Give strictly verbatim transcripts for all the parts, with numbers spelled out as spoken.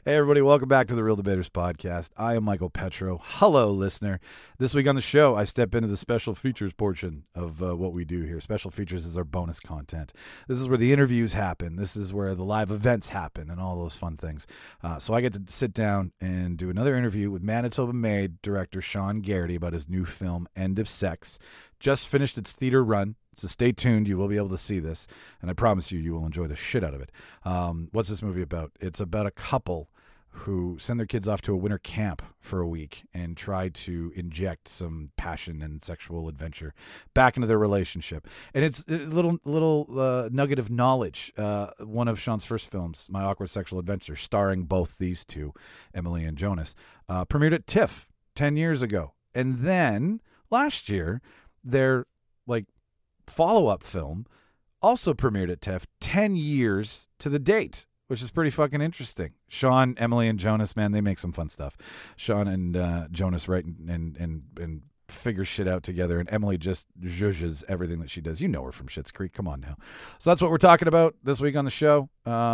Hey, everybody, welcome back to the Real Debaters Podcast. I am Michael Petro. Hello, listener. This week on the show, I step into the special features portion of uh, what we do here. Special features is our bonus content. This is where the interviews happen. This is where the live events happen and all those fun things. Uh, so I get to sit down and do another interview with Manitoba Made director Sean Garrity about his new film, End of Sex. Just finished its theater run. So stay tuned. You will be able to see this, and I promise you, you will enjoy the shit out of it. Um, what's this movie about? It's about a couple who send their kids off to a winter camp for a week and try to inject some passion and sexual adventure back into their relationship. And it's a little little uh, nugget of knowledge. Uh, one of Sean's first films, My Awkward Sexual Adventure, starring both these two, Emily and Jonas, uh, premiered at TIFF ten years ago. And then last year, their like follow-up film also premiered at TIFF ten years to the date, which is pretty fucking interesting. Sean, Emily, and Jonas, man, they make some fun stuff. Sean and uh, Jonas write and, and and and figure shit out together, and Emily just zhuzhes everything that she does. You know her from Schitt's Creek. Come on now. So that's what we're talking about this week on the show.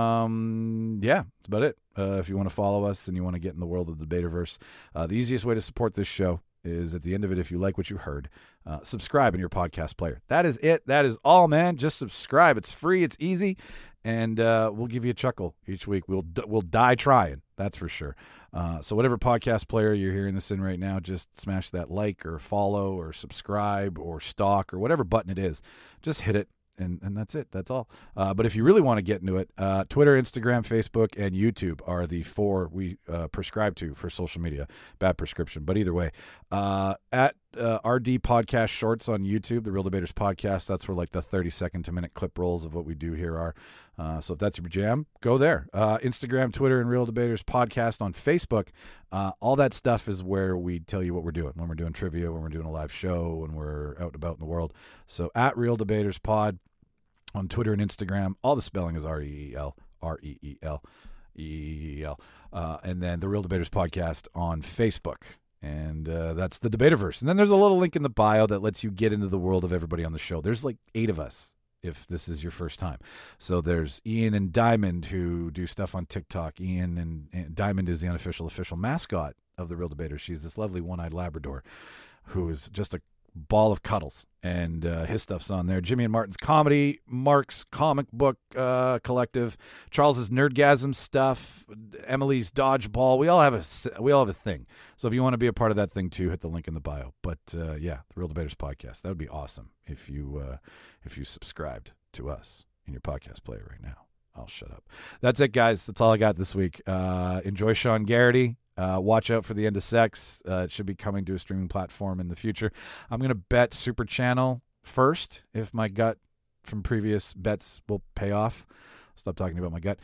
Um, yeah, that's about it. Uh, if you want to follow us and you want to get in the world of the Debaterverse, uh, the easiest way to support this show is at the end of it, if you like what you heard, uh, subscribe in your podcast player. That is it. That is all, man. Just subscribe. It's free. It's easy. And uh, we'll give you a chuckle each week. We'll we'll die trying. That's for sure. Uh, so whatever podcast player you're hearing this in right now, just smash that like or follow or subscribe or stalk or whatever button it is. Just hit it. And and that's it. That's all. Uh, but if you really want to get into it, uh, Twitter, Instagram, Facebook, and YouTube are the four we uh, prescribe to for social media. Bad prescription, but either way, uh, at uh, R D Podcast Shorts on YouTube, the Real Debaters Podcast. That's where like the thirty second to minute clip rolls of what we do here are. Uh, so if that's your jam, go there. Uh, Instagram, Twitter, and Real Debaters Podcast on Facebook. Uh, all that stuff is where we tell you what we're doing when we're doing trivia, when we're doing a live show, when we're out and about in the world. So at Real Debaters Pod on Twitter and Instagram. All the spelling is R E E L, R E E L, E E L. Uh, and then the Real Debaters Podcast on Facebook. And uh, that's the Debaterverse. And then there's a little link in the bio that lets you get into the world of everybody on the show. There's like eight of us if this is your first time. So there's Ian and Diamond who do stuff on TikTok. Ian and, and Diamond is the unofficial official mascot of the Real Debaters. She's this lovely one-eyed Labrador who is just a ball of cuddles, and uh, his stuff's on there. Jimmy and Martin's comedy, Mark's comic book uh, collective, Charles's Nerdgasm stuff, Emily's dodgeball. We all have a we all have a thing. So if you want to be a part of that thing too, hit the link in the bio. But uh, yeah, the Real Debaters Podcast. That would be awesome if you uh, if you subscribed to us in your podcast player right now. I'll shut up. That's it, guys. That's all I got this week. Uh, enjoy Sean Garrity. Uh, watch out for The End of Sex. Uh, it should be coming to a streaming platform in the future. I'm going to bet Super Channel first if my gut from previous bets will pay off. Stop talking about my gut.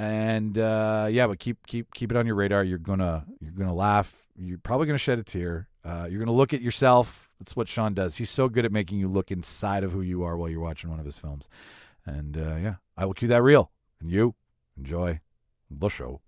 And uh, yeah, but keep keep keep it on your radar. You're gonna you're gonna laugh. You're probably gonna shed a tear. Uh, you're gonna look at yourself. That's what Sean does. He's so good at making you look inside of who you are while you're watching one of his films. And uh, yeah, I will cue that reel. And you enjoy the show.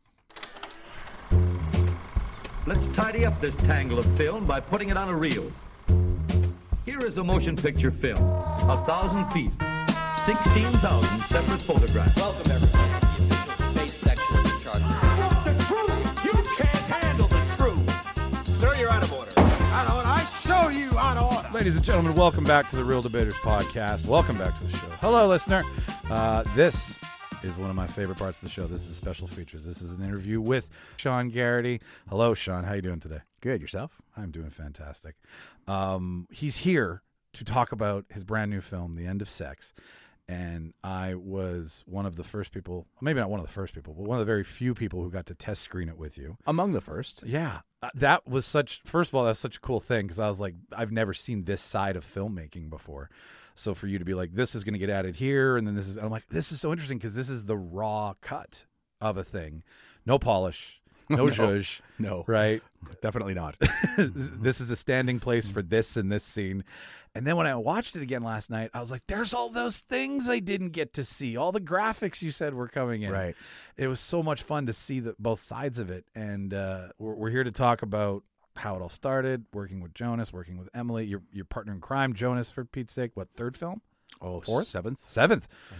Let's tidy up this tangle of film by putting it on a reel. Here is a motion picture film, a thousand feet, sixteen thousand separate photographs. Welcome, everybody, to the official space section of the Charger. I want the truth! You can't handle the truth! Sir, you're out of order. Out of order. I show you out of order. Ladies and gentlemen, welcome back to the Real Debaters Podcast. Welcome back to the show. Hello, listener. Uh, this is one of my favorite parts of the show. This is special features. This is an interview with Sean Garrity. Hello, Sean. How you doing today? Good. Yourself? I'm doing fantastic. Um, he's here to talk about his brand new film, The End of Sex. And I was one of the first people, maybe not one of the first people, but one of the very few people who got to test screen it with you. Among the first. Yeah. Uh, that was such, first of all, that's such a cool thing because I was like, I've never seen this side of filmmaking before. So for you to be like, this is going to get added here, and then this is, I'm like, this is so interesting because this is the raw cut of a thing. No polish, no, no zhuzh. No. Right? Definitely not. This is a standing place for this and this scene. And then when I watched it again last night, I was like, there's all those things I didn't get to see. All the graphics you said were coming in. Right. It was so much fun to see the, both sides of it. And uh, we're, we're here to talk about how it all started, working with Jonas, working with Emily, your your partner in crime, Jonas, for Pete's sake. What, third film? Oh, Fourth? seventh? Seventh. I think.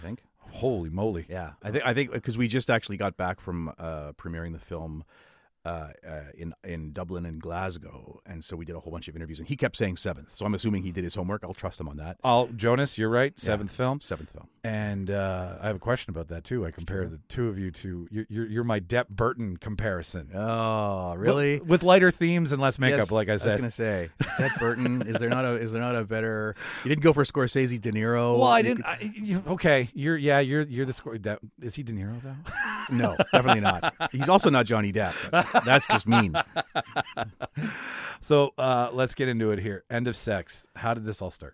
Holy moly! Yeah, I think I think because we just actually got back from uh, premiering the film uh, uh, in in Dublin and Glasgow, and so we did a whole bunch of interviews. And he kept saying seventh, so I'm assuming he did his homework. I'll trust him on that. Oh, Jonas, you're right. Seventh Yeah, film. Seventh film. And uh, I have a question about that too. I compare the two of you to you're you're, you're my Depp Burton comparison. Oh, really? With, with lighter themes and less makeup, Yes, like I I was said. gonna say, Depp Burton. Is there not a is there not a better? You didn't go for Scorsese, De Niro. well, I You didn't. I, you, okay, you're yeah, you're you're the score. That, is he De Niro though? could- no, definitely not. He's also not Johnny Depp. That's just mean. So uh, let's get into it here. End of Sex. How did this all start?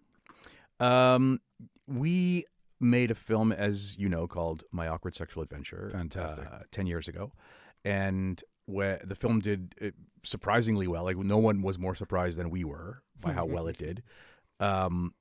Um, we made a film, as you know, called My Awkward Sexual Adventure. Fantastic. Uh, ten years ago, and where the film did uh, surprisingly well. Like no one was more surprised than we were by how well it did. Um,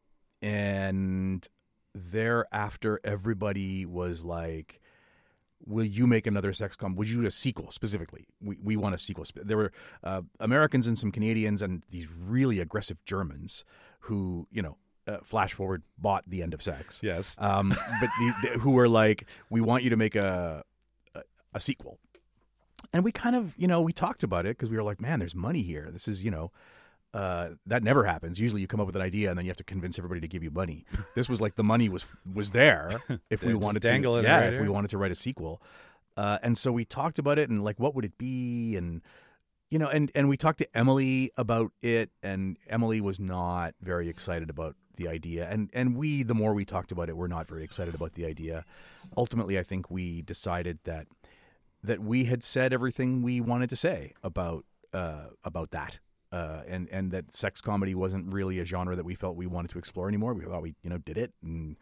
and thereafter, everybody was like, will you make another sex com? Would you do a sequel specifically? We we want a sequel. There were uh, Americans and some Canadians and these really aggressive Germans who, you know, uh, flash forward, bought The End of Sex. Yes. Um, but the, the, who were like, we want you to make a a, a sequel. And we kind of, you know, we talked about it because we were like, man, there's money here. This is, you know, uh, that never happens. Usually you come up with an idea and then you have to convince everybody to give you money. This was like the money was was there if They we just wanted dangle to. it Yeah, right if here. we wanted to write a sequel. Uh, and so we talked about it and like, what would it be? And, you know, and, and we talked to Emily about it, and Emily was not very excited about the idea. And, and we, the more we talked about it, we're not very excited about the idea. Ultimately, I think we decided that that we had said everything we wanted to say about uh, about that. Uh, and, and that sex comedy wasn't really a genre that we felt we wanted to explore anymore. We thought we, you know, did it. And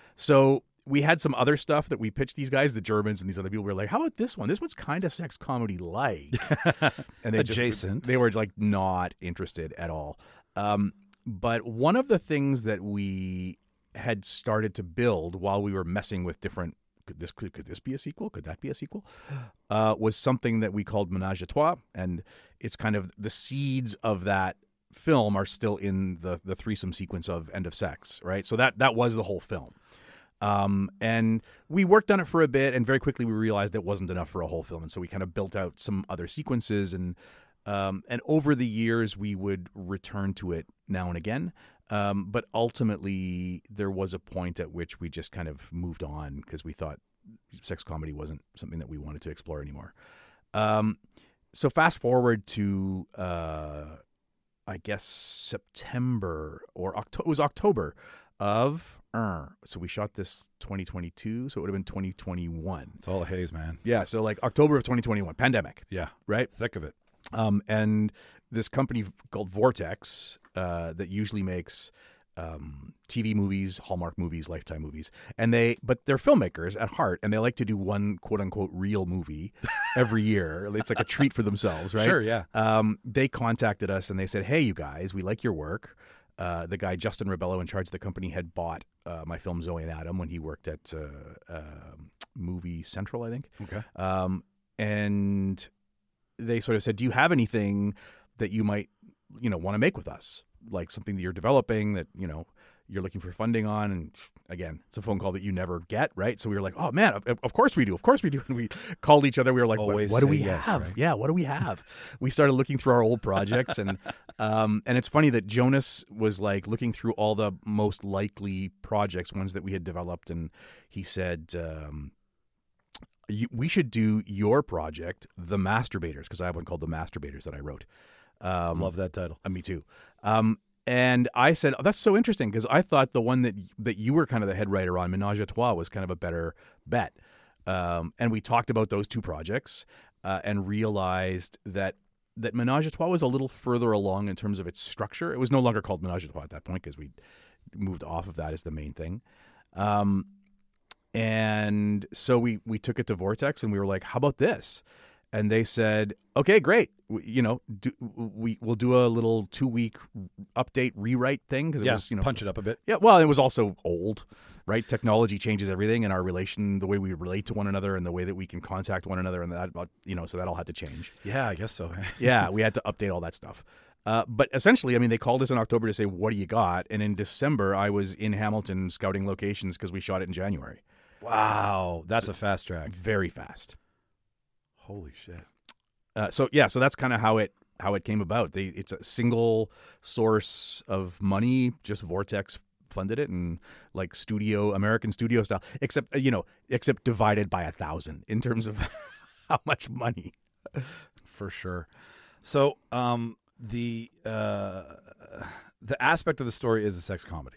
so we had some other stuff that we pitched these guys, the Germans and these other people. Were like, how about this one? This one's kind of sex comedy like. And they Adjacent. Just, they were like not interested at all. Um, but one of the things that we had started to build while we were messing with different, could this could, could this be a sequel? Could that be a sequel? Uh, was something that we called Menage a Trois, and it's kind of the seeds of that film are still in the the threesome sequence of End of Sex, right? So that that was the whole film. Um, and we worked on it for a bit, and very quickly we realized it wasn't enough for a whole film, and so we kind of built out some other sequences, and um, and over the years we would return to it now and again. Um, but ultimately, there was a point at which we just kind of moved on because we thought sex comedy wasn't something that we wanted to explore anymore. Um, so fast forward to, uh, I guess, September or October. It was October of, uh, so we shot this twenty twenty-two, so it would have been twenty twenty-one. It's all a haze, man. Yeah, so like October of twenty twenty-one, pandemic, Yeah. right? Thick of it. Um, and this company called Vortex uh, that usually makes um, T V movies, Hallmark movies, Lifetime movies, and they but they're filmmakers at heart, and they like to do one quote unquote real movie every year. It's like a treat for themselves, right? Sure, yeah. Um, they contacted us and they said, "Hey, you guys, we like your work." Uh, the guy Justin Rebello, in charge of the company, had bought uh, my film Zoe and Adam when he worked at uh, uh, Movie Central, I think. Okay. Um, and they sort of said, do you have anything that you might, you know, want to make with us? Like something that you're developing that, you know, you're looking for funding on. And again, it's a phone call that you never get, right? So we were like, oh man, of, of course we do. Of course we do. And we called each other. We were like, what, Always what do say we yes, have? right? Yeah, what do we have? We started looking through our old projects. And um, and it's funny that Jonas was like looking through all the most likely projects, ones that we had developed. And he said, um, You, we should do your project, The Masturbators, because I have one called The Masturbators that I wrote. Um, Love that title. uh, me too. Um, and I said, oh, that's so interesting, because I thought the one that that you were kind of the head writer on, Menage a Trois, was kind of a better bet. Um, and we talked about those two projects uh, and realized that that Menage a Trois was a little further along in terms of its structure. It was no longer called Menage a Trois at that point because we moved off of that as the main thing. Um, And so we, we took it to Vortex and we were like, how about this? And they said, okay, great. We, you know, do, we, we'll do a little two week update rewrite thing. Cause it Yeah, was, you know, punch it up a bit. yeah. Well, it was also old, right? Technology changes everything, and our relation, the way we relate to one another and the way that we can contact one another, and that, you know, so that all had to change. Yeah, I guess so. Yeah, we had to update all that stuff. Uh, but essentially, I mean, they called us in October to say, what do you got? And in December, I was in Hamilton scouting locations because we shot it in January. Wow, that's So- a fast track. Very fast. Holy shit. Uh, so yeah, so that's kind of how it how it came about. They it's a single source of money. Just Vortex funded it, and like studio American studio style, except uh, you know, except divided by a thousand in terms of how much money. For sure. So, um, the uh, the aspect of the story is a sex comedy.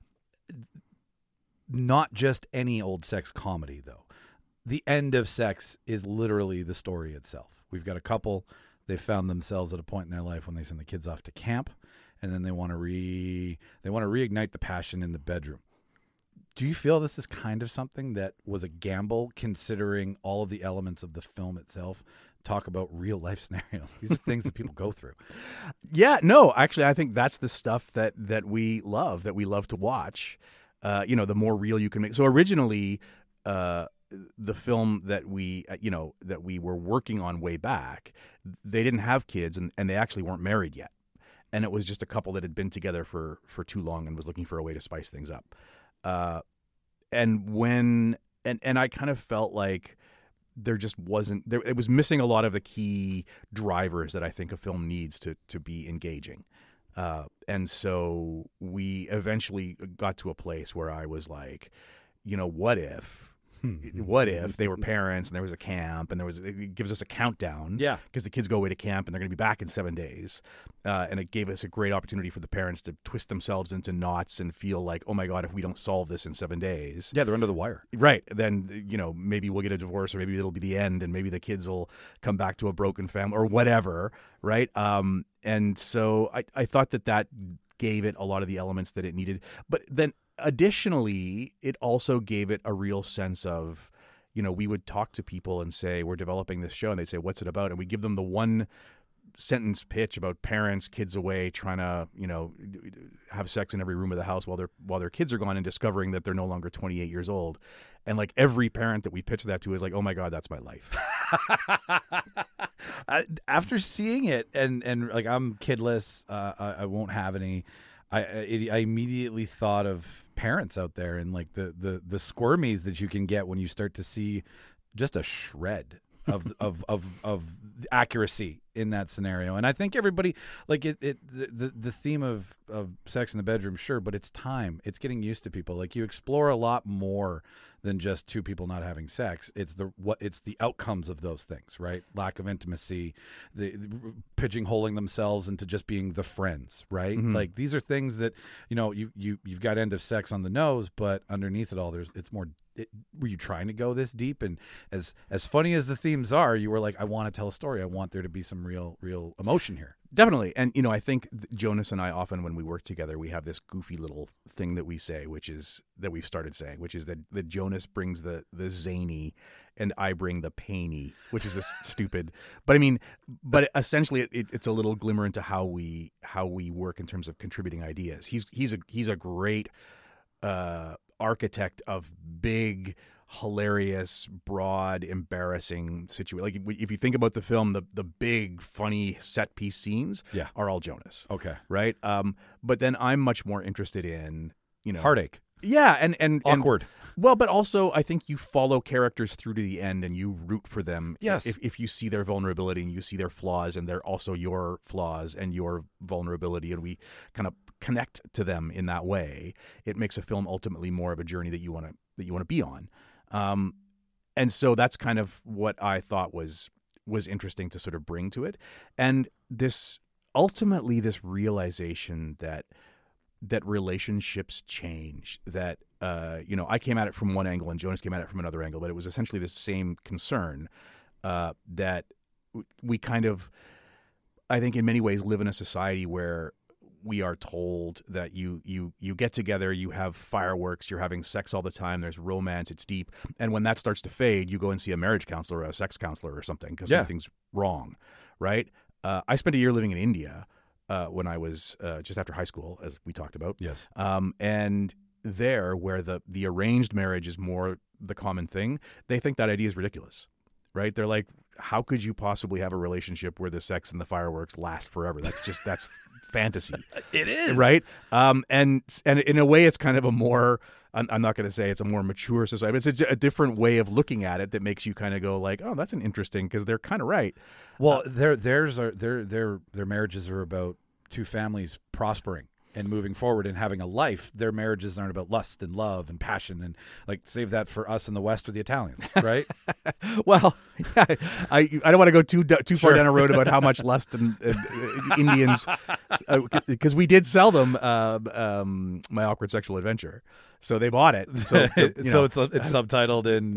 Not just any old sex comedy, though. The end of Sex is literally the story itself. We've got a couple. They found themselves at a point in their life when they send the kids off to camp, and then they want to re they want to reignite the passion in the bedroom. Do you feel this is kind of something that was a gamble, considering all of the elements of the film itself talk about real life scenarios? These are things that people go through. Yeah, no, actually, I think that's the stuff that that we love, that we love to watch. Uh, you know, the more real you can make. So originally, uh, the film that we, uh, you know, that we were working on way back, they didn't have kids, and, and they actually weren't married yet. And it was just a couple that had been together for, for too long and was looking for a way to spice things up. Uh, and when, and, and I kind of felt like there just wasn't, there, it was missing a lot of the key drivers that I think a film needs to, to be engaging. Uh, and so we eventually got to a place where I was like, you know, what if, what if they were parents and there was a camp and there was, it gives us a countdown. Yeah. Because the kids go away to camp and they're going to be back in seven days. Uh, and it gave us a great opportunity for the parents to twist themselves into knots and feel like, oh my God, if we don't solve this in seven days. Yeah, they're under the wire. Right. Then, you know, maybe we'll get a divorce, or maybe it'll be the end, and maybe the kids will come back to a broken family or whatever. Right. Um, and so I, I thought that that gave it a lot of the elements that it needed. But then additionally, it also gave it a real sense of, you know, we would talk to people and say, we're developing this show, and they'd say, what's it about? And we give them the one sentence pitch about parents, kids away, trying to, you know, have sex in every room of the house while their while their kids are gone, and discovering that they're no longer twenty-eight years old. And like every parent that we pitch that to is like, oh my God, that's my life. I, after seeing it, and and like I'm kidless, uh, I, I won't have any. I I I immediately thought of parents out there and like the the the squirmies that you can get when you start to see just a shred of of of of accuracy in that scenario. And I think everybody, like it, it the the theme of of sex in the bedroom, sure, but it's time. It's getting used to people. Like you explore a lot more than just two people not having sex. It's the what it's the outcomes of those things, right? Lack of intimacy, the, the pigeonholing themselves into just being the friends, right? Mm-hmm. Like these are things that, you know, you you you've got end of sex on the nose, but underneath it all, there's it's more. It, were you trying to go this deep? And as as funny as the themes are, you were like, I want to tell a story. I want there to be some real real emotion here. Definitely. And, you know, I think Jonas and I often, when we work together, we have this goofy little thing that we say, which is that we've started saying, which is that, that Jonas brings the, the zany and I bring the painy, which is this stupid. But I mean, but essentially it, it's a little glimmer into how we how we work in terms of contributing ideas. He's he's a he's a great uh, architect of big, hilarious, broad, embarrassing situation. Like if you think about the film, the the big, funny set piece scenes Yeah. are all Jonas. Okay. Right. Um, but then I'm much more interested in, you know, Heartache. Yeah, and and and- Awkward. well, but also I think you follow characters through to the end and you root for them. Yes. If if you see their vulnerability and you see their flaws and they're also your flaws and your vulnerability, and we kind of connect to them in that way, it makes a film ultimately more of a journey that you want to that you want to be on. Um, and so that's kind of what I thought was was interesting to sort of bring to it, and this ultimately this realization that. that relationships change, that, uh, you know, I came at it from one angle and Jonas came at it from another angle, but it was essentially the same concern, uh, that we kind of, I think in many ways live in a society where we are told that you, you, you get together, you have fireworks, you're having sex all the time, there's romance, it's deep. And when that starts to fade, you go and see a marriage counselor or a sex counselor or something because Yeah. something's wrong, right? Uh, I spent a year living in India. Uh, when I was uh, just after high school, as we talked about. Yes. Um, and there, where the, the arranged marriage is more the common thing, they think that idea is ridiculous, right? They're like, how could you possibly have a relationship where the sex and the fireworks last forever? That's just, that's fantasy. It is. Right? Um, and and in a way, it's kind of a more, I'm, I'm not going to say it's a more mature society, but it's a, a different way of looking at it that makes you kind of go like, oh, that's an interesting, because they're kind of right. Well, Uh, their theirs are their their their marriages are about two families prospering and moving forward and having a life. Their marriages aren't about lust and love and passion, and like save that for us in the West or the Italians, right? Well, I I don't want to go too too far Sure. down a road about how much lust and, and uh, Indians, because we did sell them uh, um, My Awkward Sexual Adventure, so they bought it. So you so know, it's it's subtitled in.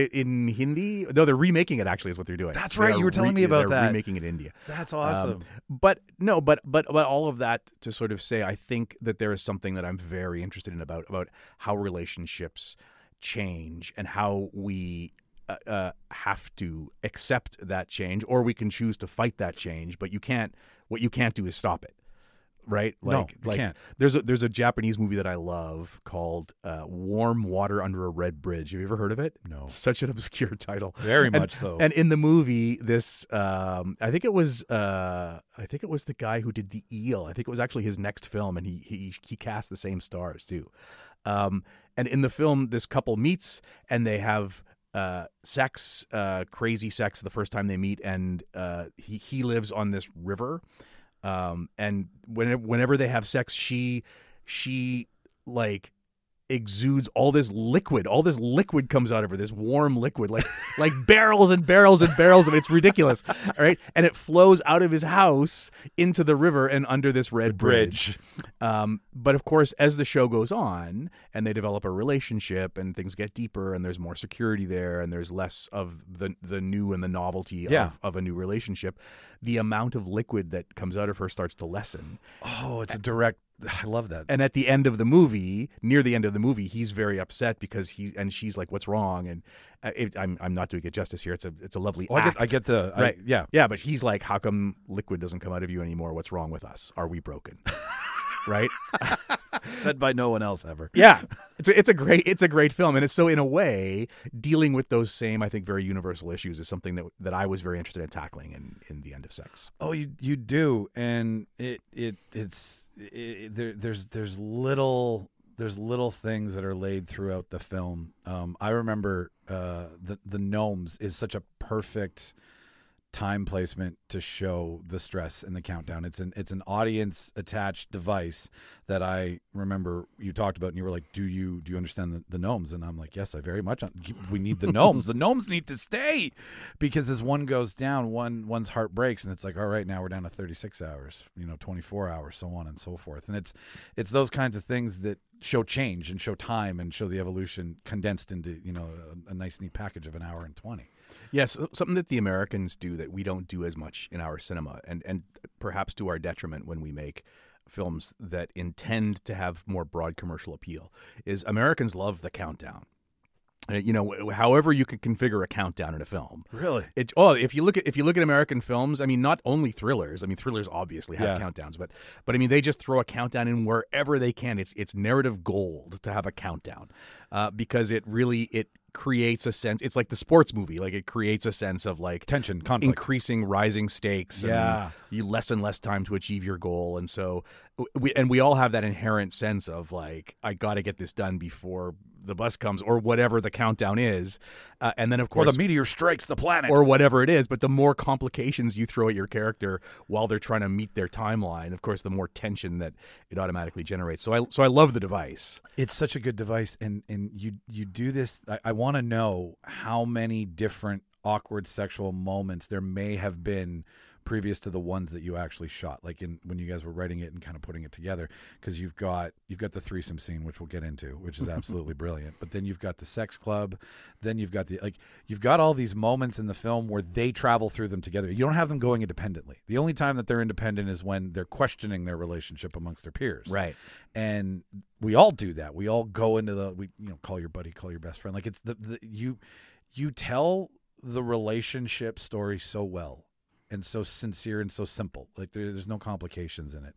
in Hindi. No, they're remaking it. Actually, is what they're doing. That's They right, are you were telling me about they're that. Remaking it in India. That's Um, awesome. but no, but but but all of that to sort of say, I think that there is something that I'm very interested in about about how relationships change and how we uh, uh, have to accept that change, or we can choose to fight that change. But you can't. What you can't do is stop it. Right? No, Like, you like can't. There's a there's a Japanese movie that I love called uh, Warm Water Under a Red Bridge. Have you ever heard of it? No. Such an obscure title. Very And- much so. And in the movie, this um, I think it was uh, I think it was the guy who did The Eel. I think it was actually his next film, and he he he cast the same stars too. Um, and in the film, this couple meets and they have uh, sex, uh, crazy sex the first time they meet, and uh, he he lives on this river. Um, and whenever, whenever they have sex, she, she like exudes all this liquid, all this liquid comes out of her, this warm liquid, like, like barrels and barrels and barrels of it. It's ridiculous. All right. And it flows out of his house into the river and under this red bridge. Um, but of course, as the show goes on and they develop a relationship and things get deeper and there's more security there and there's less of the, the new and the novelty Yeah. of, of a new relationship, the amount of liquid that comes out of her starts to lessen. Oh, it's a direct. I love that. And at the end of the movie, near the end of the movie, he's very upset because he and she's like, "What's wrong?" And uh, it, I'm I'm not doing it justice here. It's a it's a lovely Oh, I act. get, I get the I- right. yeah. yeah. But he's like, "How come liquid doesn't come out of you anymore? What's wrong with us? Are we broken?" Right? Said by no one else ever. Yeah, it's a, it's a great it's a great film, and it's so in a way dealing with those same, I think, very universal issues is something that that I was very interested in tackling in, in The End of Sex. Oh, you you do, and it it it's it, there. There's there's little there's little things that are laid throughout the film. Um, I remember uh, the the gnomes is such a perfect time placement to show the stress and the countdown. It's an it's an audience attached device that I remember you talked about, and you were like, "Do you do you understand the, the gnomes?" And I'm like, "Yes, I very much. We need the gnomes. The gnomes need to stay because as one goes down, one one's heart breaks, and it's like, all right, now we're down to thirty-six hours, you know, twenty-four hours, so on and so forth. And it's it's those kinds of things that show change and show time and show the evolution condensed into you know a, a nice neat package of an hour and twenty. Yes, something that the Americans do that we don't do as much in our cinema, and, and perhaps to our detriment when we make films that intend to have more broad commercial appeal, is Americans love the countdown. Uh, you know, however you can configure a countdown in a film. Really? It, oh, if you look at if you look at American films, I mean, not only thrillers. I mean, thrillers obviously have Yeah. countdowns, but but I mean, they just throw a countdown in wherever they can. It's it's narrative gold to have a countdown, uh, because it really it creates a sense. It's like the sports movie. Like it creates a sense of like Tension, conflict. increasing, rising stakes. Yeah. and you less and less time to achieve your goal, and so we and we all have that inherent sense of like, I got to get this done before the bus comes or whatever the countdown is, uh, and then of Or course the meteor strikes the planet. or whatever it is. But the more complications you throw at your character while they're trying to meet their timeline, of course, the more tension that it automatically generates. So I so I love the device. It's such a good device, and and you you do this. I, I want to know how many different awkward sexual moments there may have been previous to the ones that you actually shot, like in when you guys were writing it and kind of putting it together, because you've got you've got the threesome scene, which we'll get into, which is absolutely brilliant. But then you've got the sex club, then you've got the like you've got all these moments in the film where they travel through them together. You don't have them going independently. The only time that they're independent is when they're questioning their relationship amongst their peers. Right. And we all do that. We all go into the we you know call your buddy, call your best friend. Like it's the, the you you tell the relationship story so well and so sincere and so simple. Like there, there's no complications in it.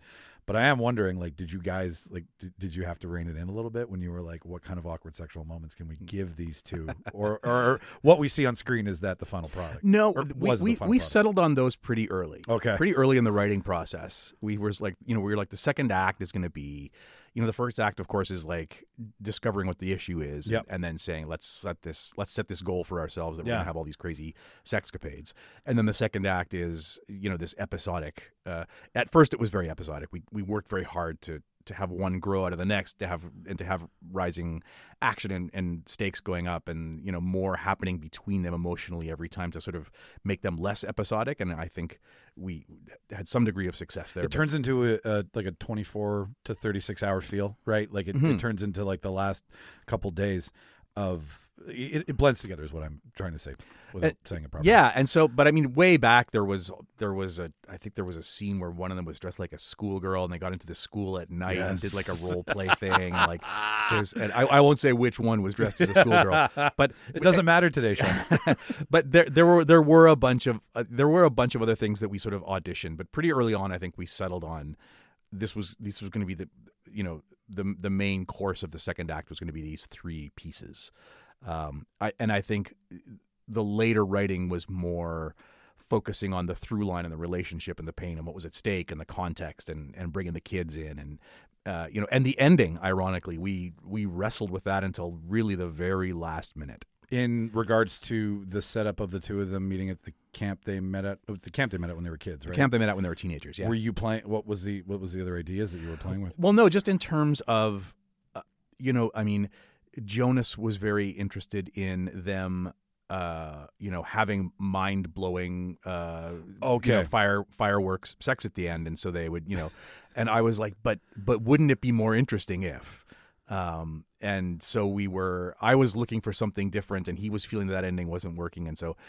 But I am wondering, like, did you guys like did, did you have to rein it in a little bit when you were like, what kind of awkward sexual moments can we give these two, or or what we see on screen is that the final product? No, Or we was the we, final we product? settled on those pretty early. Okay. pretty early in the writing process. We were like, you know, we were like, the second act is going to be, you know, the first act, of course, is like discovering what the issue is, Yep. and then saying, let's set this, let's set this goal for ourselves that we're Yeah. going to have all these crazy sexcapades. And then the second act is, you know, this episodic. Uh, at first, it was very episodic. We we worked very hard to to have one grow out of the next, to have and to have rising action and, and stakes going up, and you know, more happening between them emotionally every time to sort of make them less episodic. And I think we had some degree of success there. It but- turns into a, a like a twenty-four to thirty-six hour feel, right? Like it, Mhm. it turns into like the last couple days of it, it blends together is what I'm trying to say without Uh, saying it properly. Yeah, and so, but I mean, way back there was there was a I think there was a scene where one of them was dressed like a schoolgirl, and they got into the school at night and Yes. did like a role play thing. And like, there's, and I, I won't say which one was dressed as a schoolgirl, but It doesn't matter today, Sean. but there there were there were a bunch of uh, there were a bunch of other things that we sort of auditioned, but pretty early on, I think we settled on this was this was going to be the you know the the main course of the second act was going to be these three pieces. Um, I and I think the later writing was more focusing on the through line and the relationship and the pain and what was at stake and the context and, and bringing the kids in and uh, you know and the ending. Ironically, we we wrestled with that until really the very last minute. In regards to the setup of the two of them meeting at the camp they met at, the camp they met at when they were kids, right? Camp they met at when they were teenagers. Yeah. Were you playing? What was the what was the other ideas that you were playing with? Well, no, just in terms of, uh, you know, I mean, Jonas was very interested in them, uh, you know, having mind blowing, uh, Okay. you know, fire fireworks sex at the end, and so they would, you know, and I was like, but but wouldn't it be more interesting if? Um, and so we were. I was looking for something different, and he was feeling that ending wasn't working, and so,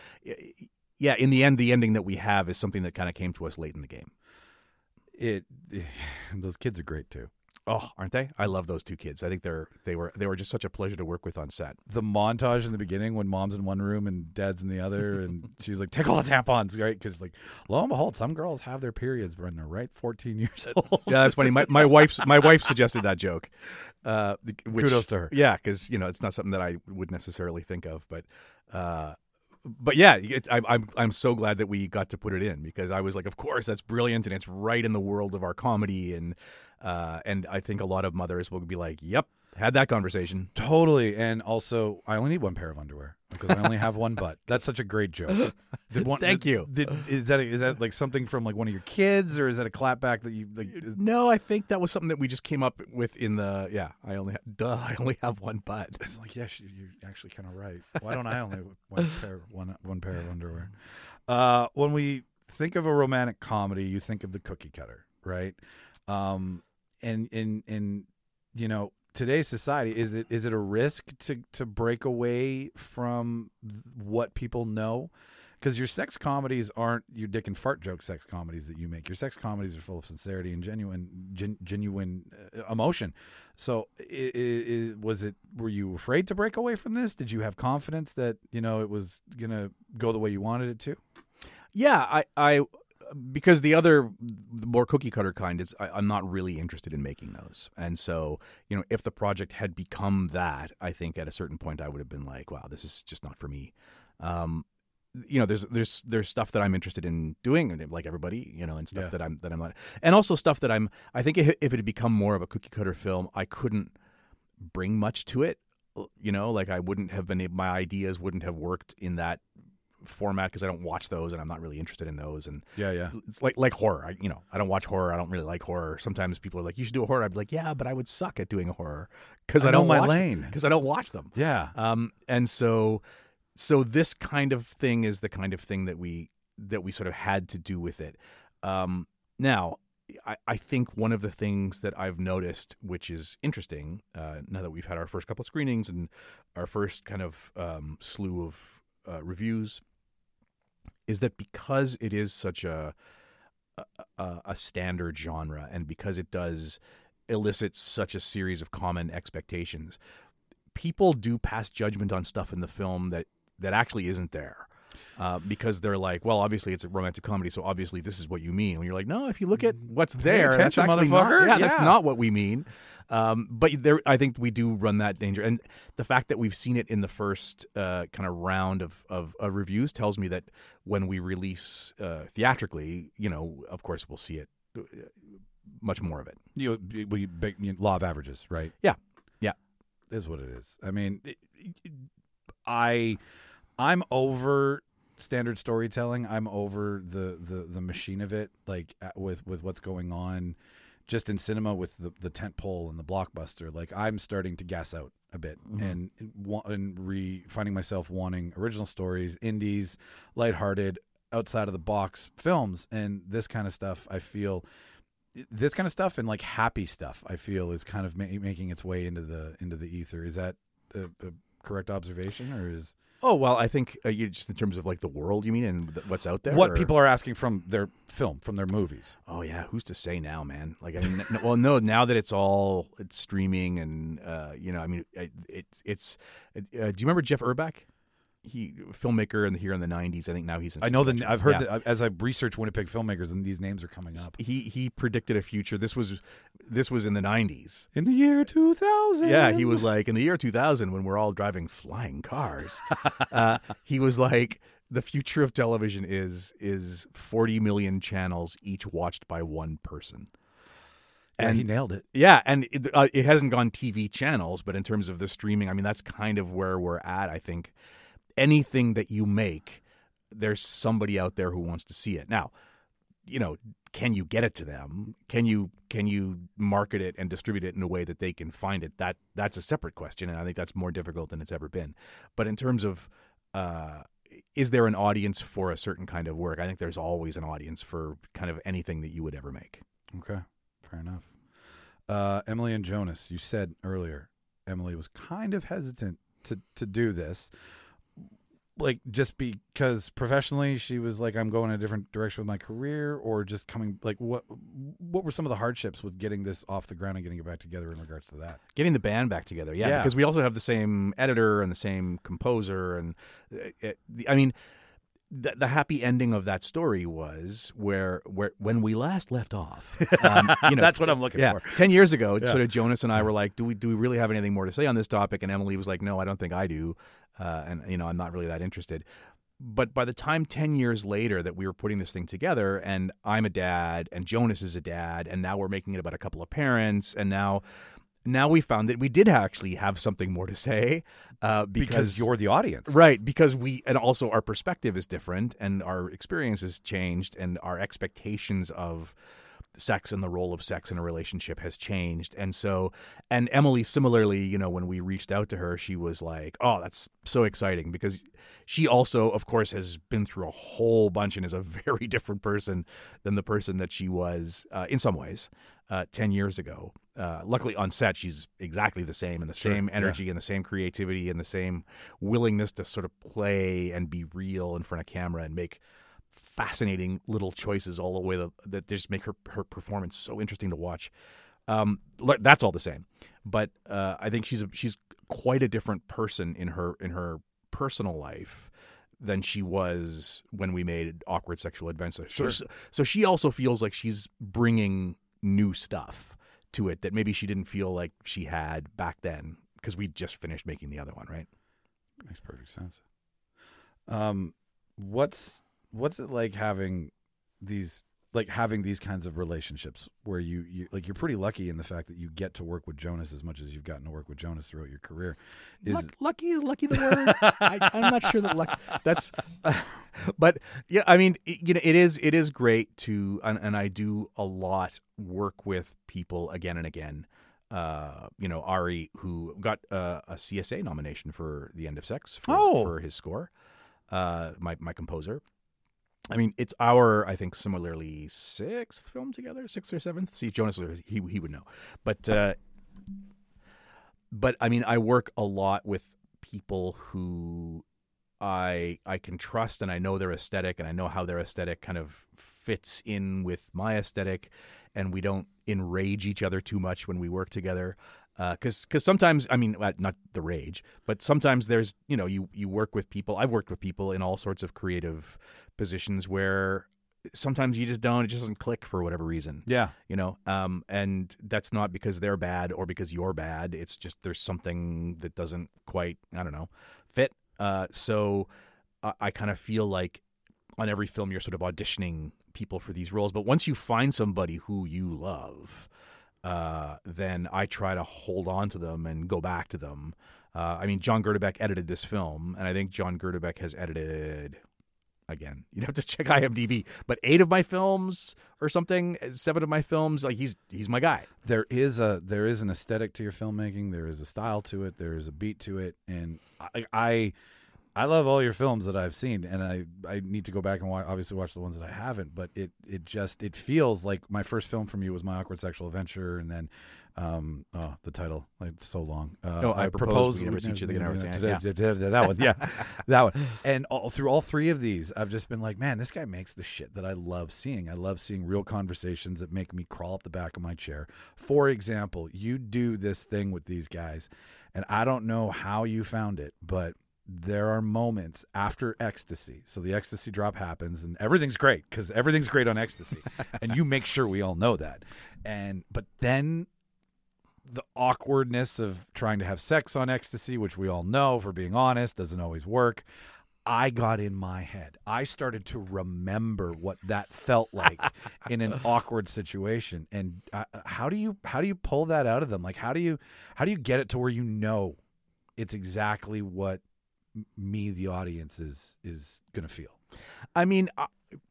yeah, in the end, the ending that we have is something that kind of came to us late in the game. It, those kids are great too. Oh, aren't they? I love those two kids. I think they're they were they were just such a pleasure to work with on set. The montage in the beginning when mom's in one room and dad's in the other, and she's like, "Take all the tampons," right? Because like, lo and behold, some girls have their periods when they're right fourteen years old. Yeah, that's funny. My my wife my wife suggested that joke. Uh, which, Kudos to her. Yeah, because you know it's not something that I would necessarily think of, but. Uh, But yeah, it, I, I'm I'm so glad that we got to put it in because I was like, of course, that's brilliant and it's right in the world of our comedy and uh, and I think a lot of mothers will be like, yep, had that conversation. Totally, and also, I only need one pair of underwear because I only have one butt. That's such a great joke. Did one, Thank did- you. Did, is that is that like something from like one of your kids, or is that a clapback that you like? is- No, I think that was something that we just came up with in the yeah. I only ha- duh. I only have one butt. It's like, yes, you- you're actually kind of right. Why don't I only have one pair one one pair of underwear? Uh, when we think of a romantic comedy, you think of the cookie cutter, right? Um, and in in you know today's society, is it is it a risk to to break away from th- what people know? Because your sex comedies aren't your dick and fart joke sex comedies that you make. Your sex comedies are full of sincerity and genuine, gen, genuine uh, emotion. So, i i was it? Were you afraid to break away from this? Did you have confidence that you know it was gonna go the way you wanted it to? Yeah, I, I because the other, the more cookie cutter kind is, I, I'm not really interested in making those. And so, you know, if the project had become that, I think at a certain point I would have been like, wow, this is just not for me. Um, you know, there's there's there's stuff that I'm interested in doing, like everybody, you know, and stuff Yeah. that I'm that I'm not, and also stuff that I'm. I think if, if it had become more of a cookie cutter film, I couldn't bring much to it. You know, like I wouldn't have been. My ideas wouldn't have worked in that format because I don't watch those and I'm not really interested in those. And Yeah, yeah. it's like like horror. I, you know, I don't watch horror. I don't really like horror. Sometimes people are like, "You should do a horror." I'd be like, "Yeah, but I would suck at doing a horror because I I, know don't my watch lane. because I don't watch them." Yeah. Um, and so, so this kind of thing is the kind of thing that we that we sort of had to do with it. Um, now, I, I think one of the things that I've noticed, which is interesting, uh, now that we've had our first couple of screenings and our first kind of um, slew of uh, reviews, is that because it is such a, a a standard genre and because it does elicit such a series of common expectations, people do pass judgment on stuff in the film that, that actually isn't there. Uh, because they're like, well, obviously it's a romantic comedy, so obviously this is what you mean. When you're like, no, if you look at what's there, that's attention, actually not, motherfucker. yeah, that's Yeah. not what we mean. Um, but there, I think we do run that danger, and the fact that we've seen it in the first uh, kind of round of, of, of reviews tells me that when we release uh, theatrically, you know, of course we'll see it, uh, much more of it. You, we big you know, law of averages, right? Yeah, yeah. Is what it is. I mean, it, it, I, I'm over standard storytelling. I'm over the, the, the machine of it, like uh, with with what's going on, just in cinema with the the tent pole and the blockbuster. Like I'm starting to gas out a bit Mm-hmm. and wa- and re finding myself wanting original stories, indies, lighthearted, outside of the box films, and this kind of stuff. I feel. This kind of stuff and like happy stuff, I feel, is kind of ma- making its way into the into the ether. Is that a, a correct observation, or is Oh well, I think uh, you just in terms of like the world, you mean, and th- what's out there. what or- people are asking from their film, from their movies? Oh yeah, who's to say now, man? Like, I mean, n- well, no, now that it's all it's streaming, and uh, you know, I mean, it, it's it's. Uh, do you remember Jeff Urback? He filmmaker in the, here in the nineties. I think now he's in. I know that Saskatchewan. I've heard Yeah. that as I research Winnipeg filmmakers, and these names are coming up. He he predicted a future. This was this was in the nineties. In the year two thousand. Yeah, he was like in the year two thousand when we're all driving flying cars. uh, he was like, the future of television is is forty million channels, each watched by one person. And And he nailed it. Yeah, and it, uh, it hasn't gone T V channels, but in terms of the streaming, I mean, that's kind of where we're at. I think anything that you make, there's somebody out there who wants to see it. Now, you know, can you get it to them? Can you can you market it and distribute it in a way that they can find it? That that's a separate question, and I think that's more difficult than it's ever been. But in terms of uh, is there an audience for a certain kind of work? I think there's always an audience for kind of anything that you would ever make. Okay, fair enough. Uh, Emily and Jonas, you said earlier, Emily was kind of hesitant to to do this. Like, just because professionally she was like, I'm going in a different direction with my career, or just coming, like, what what were some of the hardships with getting this off the ground and getting it back together in regards to that? Getting the band back together, yeah, Yeah. because we also have the same editor and the same composer, and it, it, the, I mean, the, the happy ending of that story was where where when we last left off. Um, you know, That's what I'm looking yeah, for. ten years ago, sort of Jonas and I were like, do we do we really have anything more to say on this topic? And Emily was like, no, I don't think I do, uh, and you know, I'm not really that interested. But by the time ten years later that we were putting this thing together, and I'm a dad, and Jonas is a dad, and now we're making it about a couple of parents, and now now we found that we did actually have something more to say uh, because, Because you're the audience. right, because we, and also our perspective is different, and our experience has changed, and our expectations of sex and the role of sex in a relationship has changed. And so, and Emily, similarly, you know, when we reached out to her, she was like, oh, that's so exciting, because she also, of course, has been through a whole bunch and is a very different person than the person that she was uh, in some ways uh, ten years ago. Uh, luckily on set, she's exactly the same, and the Sure, same yeah. energy and the same creativity and the same willingness to sort of play and be real in front of camera and make fascinating little choices all the way that, that just make her, her performance so interesting to watch. Um, le- that's all the same, but uh, I think she's a, she's quite a different person in her in her personal life than she was when we made Awkward Sexual Adventure. Sure. So, so she also feels like she's bringing new stuff to it that maybe she didn't feel like she had back then, because we just finished making the other one, right? Makes perfect sense. Um, what's what's it like having these like having these kinds of relationships where you, you like you're pretty lucky in the fact that you get to work with Jonas as much as you've gotten to work with Jonas throughout your career. Is Luck, lucky is lucky the word? I, I'm not sure that luck. That's, uh, but yeah, I mean, it, you know, it is it is great to, and, and I do a lot work with people again and again. Uh, you know, Ari, who got uh, a C S A nomination for The End of Sex for, Oh. for his score, uh, my my composer. I mean, it's our, I think, similarly sixth film together, sixth or seventh. See, Jonas, he he would know, but uh, but I mean, I work a lot with people who I I can trust, and I know their aesthetic, and I know how their aesthetic kind of fits in with my aesthetic, and we don't enrage each other too much when we work together. Because uh, because sometimes, I mean, not the rage, but sometimes there's, you know, you, you work with people. I've worked with people in all sorts of creative positions where sometimes you just don't, it just doesn't click for whatever reason. Yeah. You know, um, and that's not because they're bad or because you're bad. It's just there's something that doesn't quite, I don't know, fit. Uh, so I, I kind of feel like on every film you're sort of auditioning people for these roles. But once you find somebody who you love, uh, then I try to hold on to them and go back to them. Uh, I mean, John Gerdebeck edited this film, and I think John Gerdebeck has edited, again, you'd have to check IMDb, but eight of my films or something, seven of my films, like he's he's my guy. There is a there is an aesthetic to your filmmaking. There is a style to it. There is a beat to it, and I I, I love all your films that I've seen, and I, I need to go back and watch, obviously watch the ones that I haven't. But it it just it feels like my first film from you was My Awkward Sexual Adventure, and then um oh the title, like, it's so long. Uh, no, I, I proposed we never see each other again. Yeah. That one, yeah, that one. And all, through all three of these, I've just been like, man, this guy makes the shit that I love seeing. I love seeing real conversations that make me crawl up the back of my chair. For example, you do this thing with these guys, and I don't know how you found it, but there are moments after Ecstasy. So the Ecstasy drop happens, and everything's great because everything's great on Ecstasy, and you make sure we all know that. And but then the awkwardness of trying to have sex on Ecstasy, which we all know, for being honest, doesn't always work. I got in my head. I started to remember what that felt like in an awkward situation. And uh, how do you how do you pull that out of them? Like, how do you how do you get it to where you know it's exactly what me, the audience, is is going to feel? I mean, uh,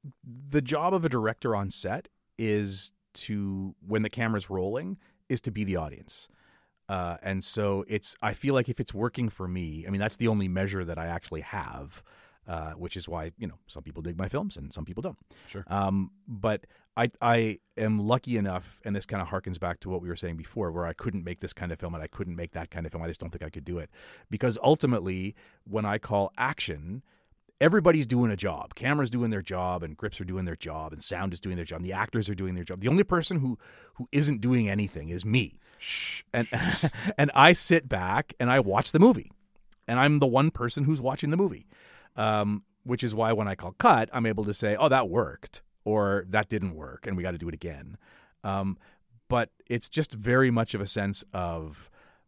the job of a director on set is to, when the camera's rolling, is to be the audience. Uh, and so it's, I feel like if it's working for me, I mean, that's the only measure that I actually have, uh, which is why, you know, some people dig my films and some people don't. Sure. Um, but I, I am lucky enough, and this kind of harkens back to what we were saying before, where I couldn't make this kind of film and I couldn't make that kind of film. I just don't think I could do it, because ultimately when I call action, everybody's doing a job. Camera's doing their job, and grips are doing their job, and sound is doing their job, and the actors are doing their job. The only person who, who isn't doing anything is me. Shh. And and I sit back and I watch the movie, and I'm the one person who's watching the movie, um, which is why when I call cut, I'm able to say, "Oh, that worked," or "That didn't work, and we got to do it again." Um, but it's just very much of a sense of,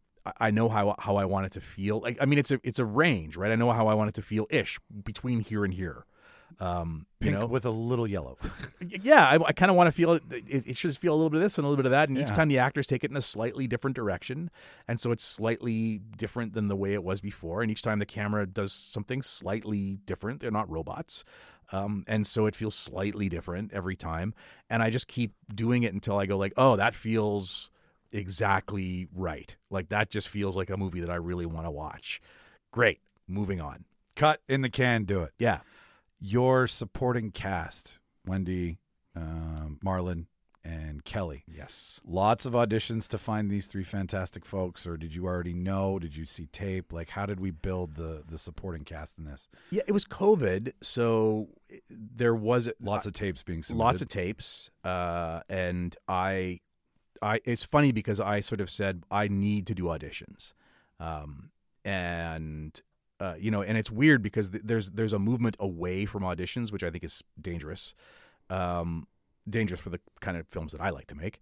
I know how how I want it to feel. Like, I mean, it's a it's a range, right? I know how I want it to feel ish between here and here. Um, you Pink know, with a little yellow. yeah, I, I kind of want to feel it, it. It should feel a little bit of this and a little bit of that, and each Yeah. time the actors take it in a slightly different direction, and so it's slightly different than the way it was before. And each time the camera does something slightly different, they're not robots. Um, and so it feels slightly different every time. And I just keep doing it until I go like, oh, that feels exactly right. Like, that just feels like a movie that I really want to watch. Great. Moving on. Cut in the can, do it. Yeah. Your supporting cast, Wendy, um, Marlon, and Kelly. Yes. Lots of auditions to find these three fantastic folks, or did you already know? Did you see tape? Like, how did we build the the supporting cast in this? Yeah, it was COVID, so there was Lots of tapes being submitted. lots of tapes, uh, and I, I. It's funny because I sort of said I need to do auditions, um, and uh, you know, and it's weird because th- there's there's a movement away from auditions, which I think is dangerous, um, dangerous for the kind of films that I like to make.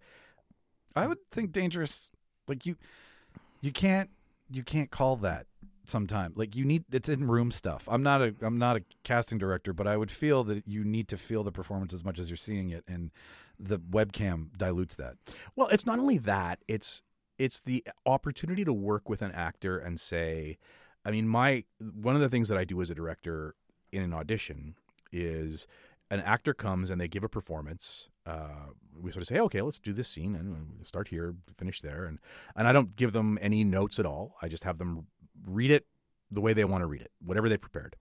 I would think dangerous. Like, you, you can't you can't call that sometimes. Like, you need, it's in room stuff. I'm not a I'm not a casting director, but I would feel that you need to feel the performance as much as you're seeing it, and the webcam dilutes that. Well, it's not only that, it's it's the opportunity to work with an actor and say, I mean, my one of the things that I do as a director in an audition is an actor comes and they give a performance. Uh, we sort of say, okay, let's do this scene and start here, finish there. And, and I don't give them any notes at all. I just have them read it the way they want to read it, whatever they prepared.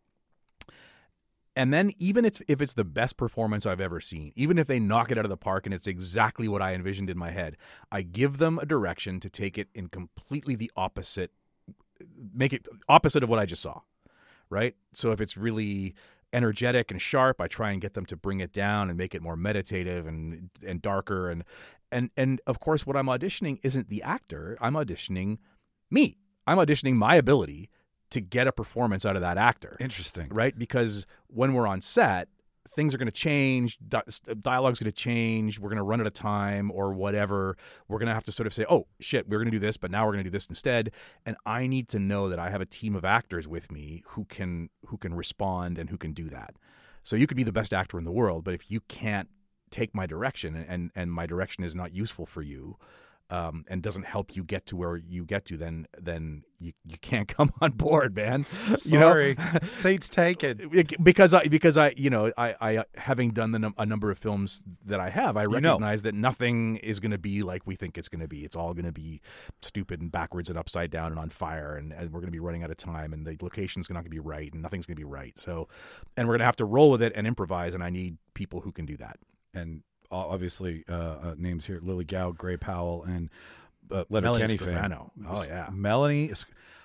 And then even it's, if it's the best performance I've ever seen, even if they knock it out of the park and it's exactly what I envisioned in my head, I give them a direction to take it in completely the opposite, make it opposite of what I just saw, right? So if it's really energetic and sharp, I try and get them to bring it down and make it more meditative and and darker. And and and of course, what I'm auditioning isn't the actor. I'm auditioning me. I'm auditioning my ability to get a performance out of that actor. Interesting. Right? Because when we're on set, things are going to change. Di- dialogue's going to change. We're going to run out of time or whatever. We're going to have to sort of say, oh, shit, we're going to do this, but now we're going to do this instead. And I need to know that I have a team of actors with me who can who can respond and who can do that. So you could be the best actor in the world, but if you can't take my direction and, and my direction is not useful for you, Um, and doesn't help you get to where you get to, then then you, you can't come on board, man. You Sorry, know? seat's taken. because I because I you know I, I having done the num- a number of films that I have, I You know. recognize that nothing is going to be like we think it's going to be. It's all going to be stupid and backwards and upside down and on fire, and, and we're going to be running out of time, and the location's not going to be right, and nothing's going to be right. So, and we're going to have to roll with it and improvise, and I need people who can do that. And obviously, uh, uh, names here: Lily Gao, Gray Powell, and uh, Letter Melanie Kenny fan. Scrofano. Oh yeah, Melanie. is-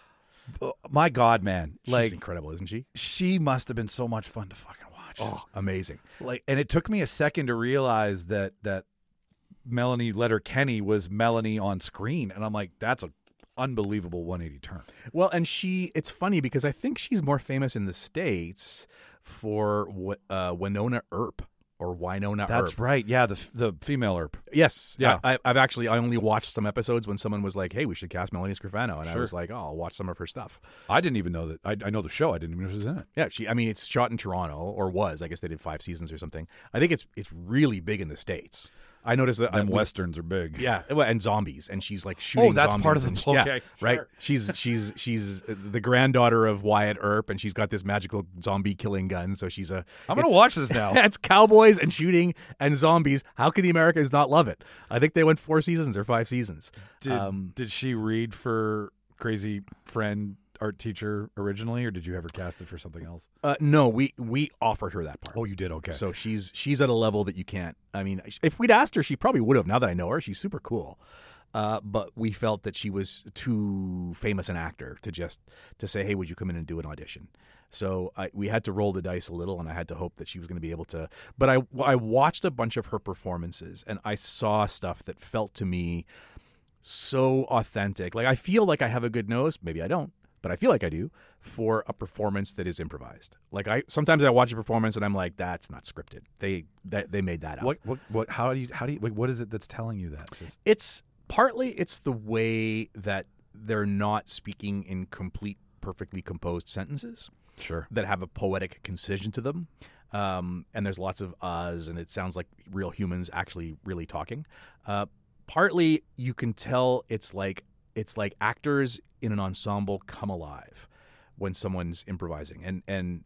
uh, My God, man! she's Like incredible, isn't she? she must have been so much fun to fucking watch. Oh, amazing. Like, and it took me a second to realize that that Melanie Letter Kenny was Melanie on screen, and I'm like, that's a unbelievable one eighty turn. Well, and she, it's funny because I think she's more famous in the States for Wi- uh, Winona Earp or Winona That's Earp. right. Yeah, the the female Earp. Yes. Yeah. I, I, I've actually, I only watched some episodes when someone was like, hey, we should cast Melanie Scrofano. And I Sure. was like, oh, I'll watch some of her stuff. I didn't even know that. I, I know the show. I didn't even know she was in it. Yeah, she. I mean, it's shot in Toronto, or was. I guess they did five seasons or something. I think it's it's really big in the States. I noticed that. Them I, we- westerns are big. Yeah, well, and zombies, and she's like shooting. Oh, that's zombies part of the- and- okay, yeah, sure. right. She's she's she's the granddaughter of Wyatt Earp, and she's got this magical zombie killing gun. So she's a. I'm gonna it's- watch this now. It's cowboys and shooting and zombies. How can the Americans not love it? I think they went four seasons or five seasons. Did Um, did she read for Crazy Friend art teacher originally, or did you ever cast it for something else? uh, no, we we offered her that part. Oh, you did. Okay. So she's she's at a level that you can't. I mean, if we'd asked her, she probably would have. Now that I know her, she's super cool. Uh, but we felt that she was too famous an actor to just to say, "Hey, would you come in and do an audition?" So I, we had to roll the dice a little, and I had to hope that she was going to be able to. But I I watched a bunch of her performances, and I saw stuff that felt to me so authentic. Like I feel like I have a good nose. Maybe I don't. But I feel like I do for a performance that is improvised. Like I sometimes I watch a performance and I'm like, that's not scripted. They that they made that up. what what what? How do you how do you? Like, what is it that's telling you that? Just, It's partly it's the way that they're not speaking in complete, perfectly composed sentences sure. that have a poetic concision to them. Um, and there's lots of uhs, and it sounds like real humans actually really talking. Uh, partly you can tell it's like it's like actors in an ensemble come alive when someone's improvising, and and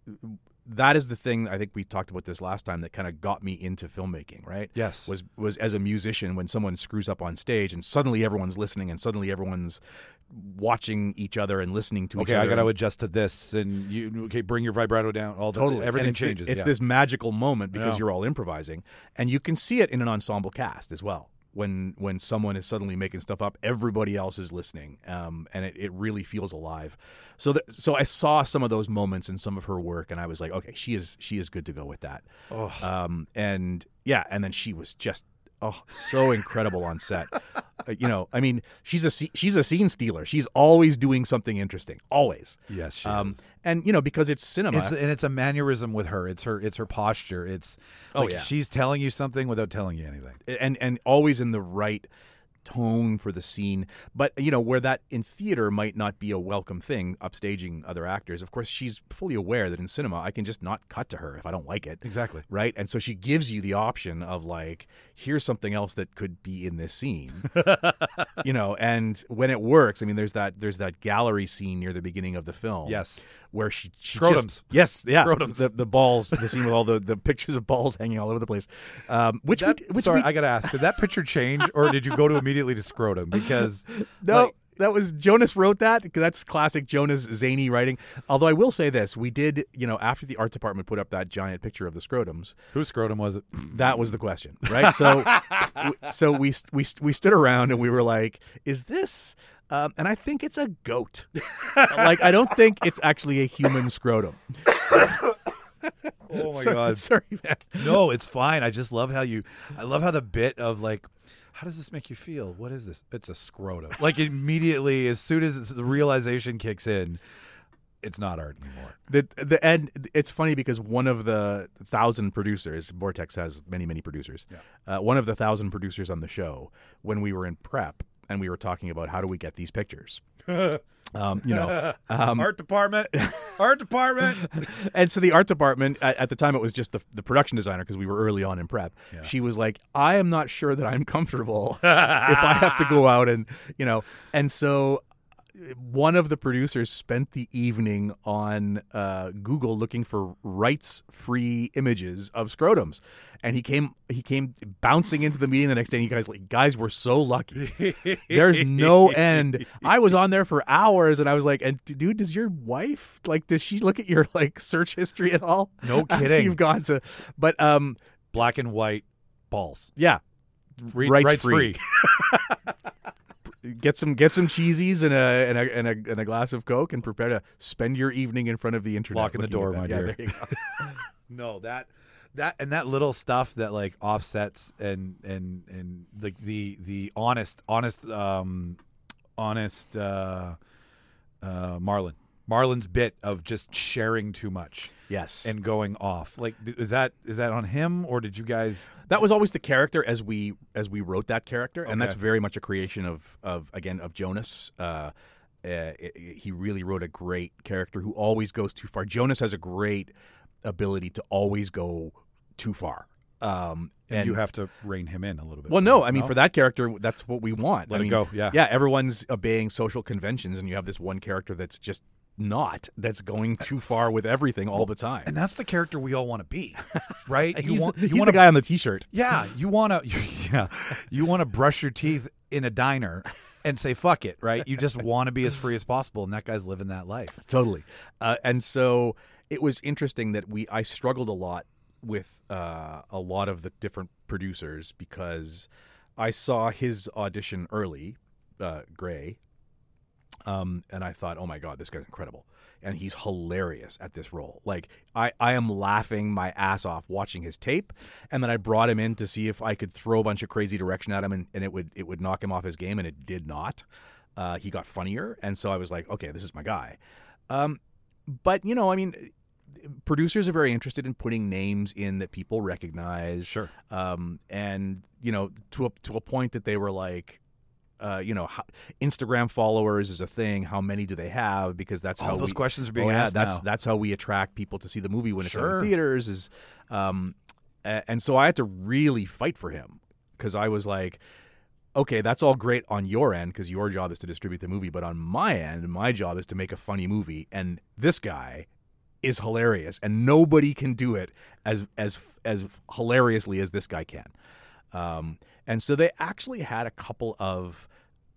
that is the thing. I think we talked about this last time that kind of got me into filmmaking. Right? Yes. Was was as a musician when someone screws up on stage and suddenly everyone's listening and suddenly everyone's watching each other and listening to each Okay, other. I got to adjust to this, and you okay? Bring your vibrato down. All the, Totally. everything And it's the- changes. it's yeah. this magical moment because Yeah. you're all improvising, and you can see it in an ensemble cast as well. When when someone is suddenly making stuff up, everybody else is listening, um, and it, it really feels alive. So th- so I saw some of those moments in some of her work, and I was like, okay, she is she is good to go with that. Oh. Um, and yeah, and then she was just oh so incredible on set. Uh, you know, I mean, she's a sce- she's a scene stealer. She's always doing something interesting, always. Yes, she Um, is. and you know, because it's cinema. It's and it's a mannerism with her. It's her. It's her posture. It's Oh, like yeah. she's telling you something without telling you anything. and and always in the right tone for the scene. But you know, where that in theater might not be a welcome thing, upstaging other actors, of course she's fully aware that in cinema I can just not cut to her if I don't like it. Exactly. Right? And so she gives you the option of like, here's something else that could be in this scene. You know, and when it works, I mean there's that there's that gallery scene near the beginning of the film. Yes. Where she, she Scrotums. just yes, yeah, Scrotums. the the balls, the scene with all the, the pictures of balls hanging all over the place, um, which That- we, which sorry, we, I got to ask: did that picture change, or did you go to immediately to scrotum? Because No, like, that was Jonas wrote that. That's classic Jonas zany writing. Although I will say this, we did, you know, after the art department put up that giant picture of the scrotums, whose scrotum was it? that was the question, right? So, w- so we we we stood around and we were like, "Is this?" Um, and I think it's a goat. Like I don't think it's actually a human scrotum. Oh my Sorry- god. Sorry, man. No, it's fine. I just love how you. I love how the bit of like, how does this make you feel? What is this? It's a scrotum. Like immediately, as soon as it's, the realization kicks in, it's not art anymore. The the and it's funny because one of the thousand producers, Vortex has many many producers. Yeah. Uh, one of the thousand producers on the show, when we were in prep and we were talking about how do we get these pictures, um, you know, um, Art department, art department. and so the art department at, at the time it was just the the production designer because we were early on in prep. Yeah. She was like, I am not sure that I'm comfortable if I have to go out and you know, and so. One of the producers spent the evening on uh, Google looking for rights-free images of scrotums, and he came he came bouncing into the meeting the next day. And you guys like guys were so lucky. There's no end. I was on there for hours, and I was like, "And dude, does your wife like? Does she look at your like search history at all? No After kidding. you've gone to, but um, Black and white balls. yeah, Re- rights, rights free. free. Get some get some cheesies and a and a and a and a glass of Coke and prepare to spend your evening in front of the internet. Locking the looking door, at my that. Yeah, dear. there you go. No, that that and that little stuff that like offsets and and and the the the honest honest um honest uh uh Marlon Marlon's bit of just sharing too much Yes, and going off. Like, is that is that on him, or did you guys? that was always the character as we as we wrote that character, and that's Okay. very much a creation of of again of Jonas. Uh, uh, it- it- he really wrote a great character who always goes too far. Jonas has a great ability to always go too far. Um, And, you have to rein him in a little bit. Well, no, I mean for that character, that's what we want. Let I it mean, go, yeah. yeah. Everyone's obeying social conventions, and you have this one character that's just not. That's going too far with everything all the time. and that's the character we all want to be, right? You he's want he's you want the guy on the T-shirt. Yeah, you want to. Yeah, you want to brush your teeth in a diner and say "fuck it," right? You just want to be as free as possible, and that guy's living that life. Totally. Uh, and so it was interesting that we I struggled a lot with uh, a lot of the different producers because I saw his audition early, uh, Gray, um, and I thought, oh my God, this guy's incredible. And he's hilarious at this role. Like, I, I am laughing my ass off watching his tape, and then I brought him in to see if I could throw a bunch of crazy direction at him, and, and it would it would knock him off his game, and it did not. Uh, he got funnier, and so I was like, okay, this is my guy. Um, but, you know, I mean, producers are very interested in putting names in that people recognize. Sure. Um, and, you know, to a, to a point that they were like, uh, you know, how, Instagram followers is a thing. How many do they have? Because that's All how those we, questions are being oh, yeah, asked That's now. that's how we attract people to see the movie when it's out Sure. in theaters. Is, um, a- and so I had to really fight for him because I was like, okay, that's all great on your end because your job is to distribute the movie, but on my end, my job is to make a funny movie, and this guy is hilarious, and nobody can do it as as as hilariously as this guy can. Um, and so they actually had a couple of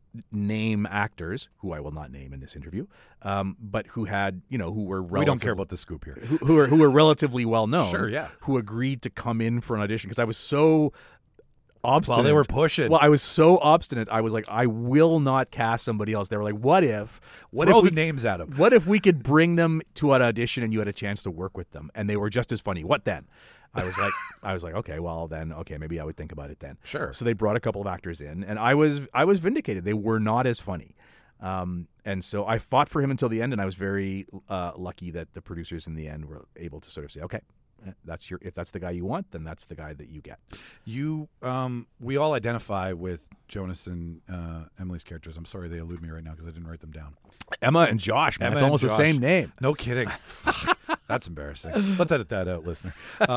name actors who I will not name in this interview, um, but who had you know who were We don't care relatively- about the scoop here. who, who are who are relatively well known. Sure, yeah. Who agreed to come in for an audition because I was so obstinate. Well, they were pushing. Well, I was so obstinate. I was like, I will not cast somebody else. They were like, what if? What Throw if we the names at him. What if we could bring them to an audition and you had a chance to work with them and they were just as funny? What then? I was like, I was like, okay, well then, okay, maybe I would think about it then. Sure. So they brought a couple of actors in, and I was, I was vindicated. They were not as funny, um, and so I fought for him until the end, and I was very uh, lucky that the producers in the end were able to sort of say, okay, that's your, if that's the guy you want, then that's the guy that you get. You, um, we all identify with Jonas and uh, Emily's characters. I'm sorry they elude me right now because I didn't write them down. Emma and Josh, man, Emma it's and almost the Josh. same name. No kidding. That's embarrassing. Let's edit that out, listener.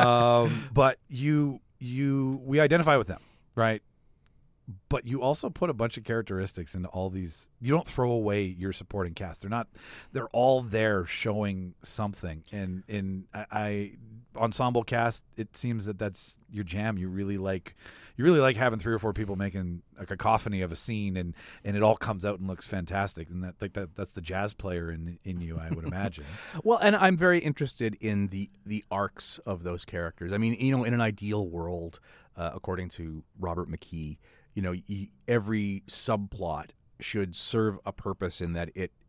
Um, but you, you, we identify with them, right? But you also put a bunch of characteristics into all these. You don't throw away your supporting cast. They're not. They're all there showing something. And in I, I ensemble cast, it seems that that's your jam. You really like. You really like having three or four people making a cacophony of a scene, and, and it all comes out and looks fantastic. And that like that that's the jazz player in in you, I would imagine. Well, and I'm very interested in the the arcs of those characters. I mean, you know, in an ideal world, uh, according to Robert McKee, you know, y- every subplot should serve a purpose in that it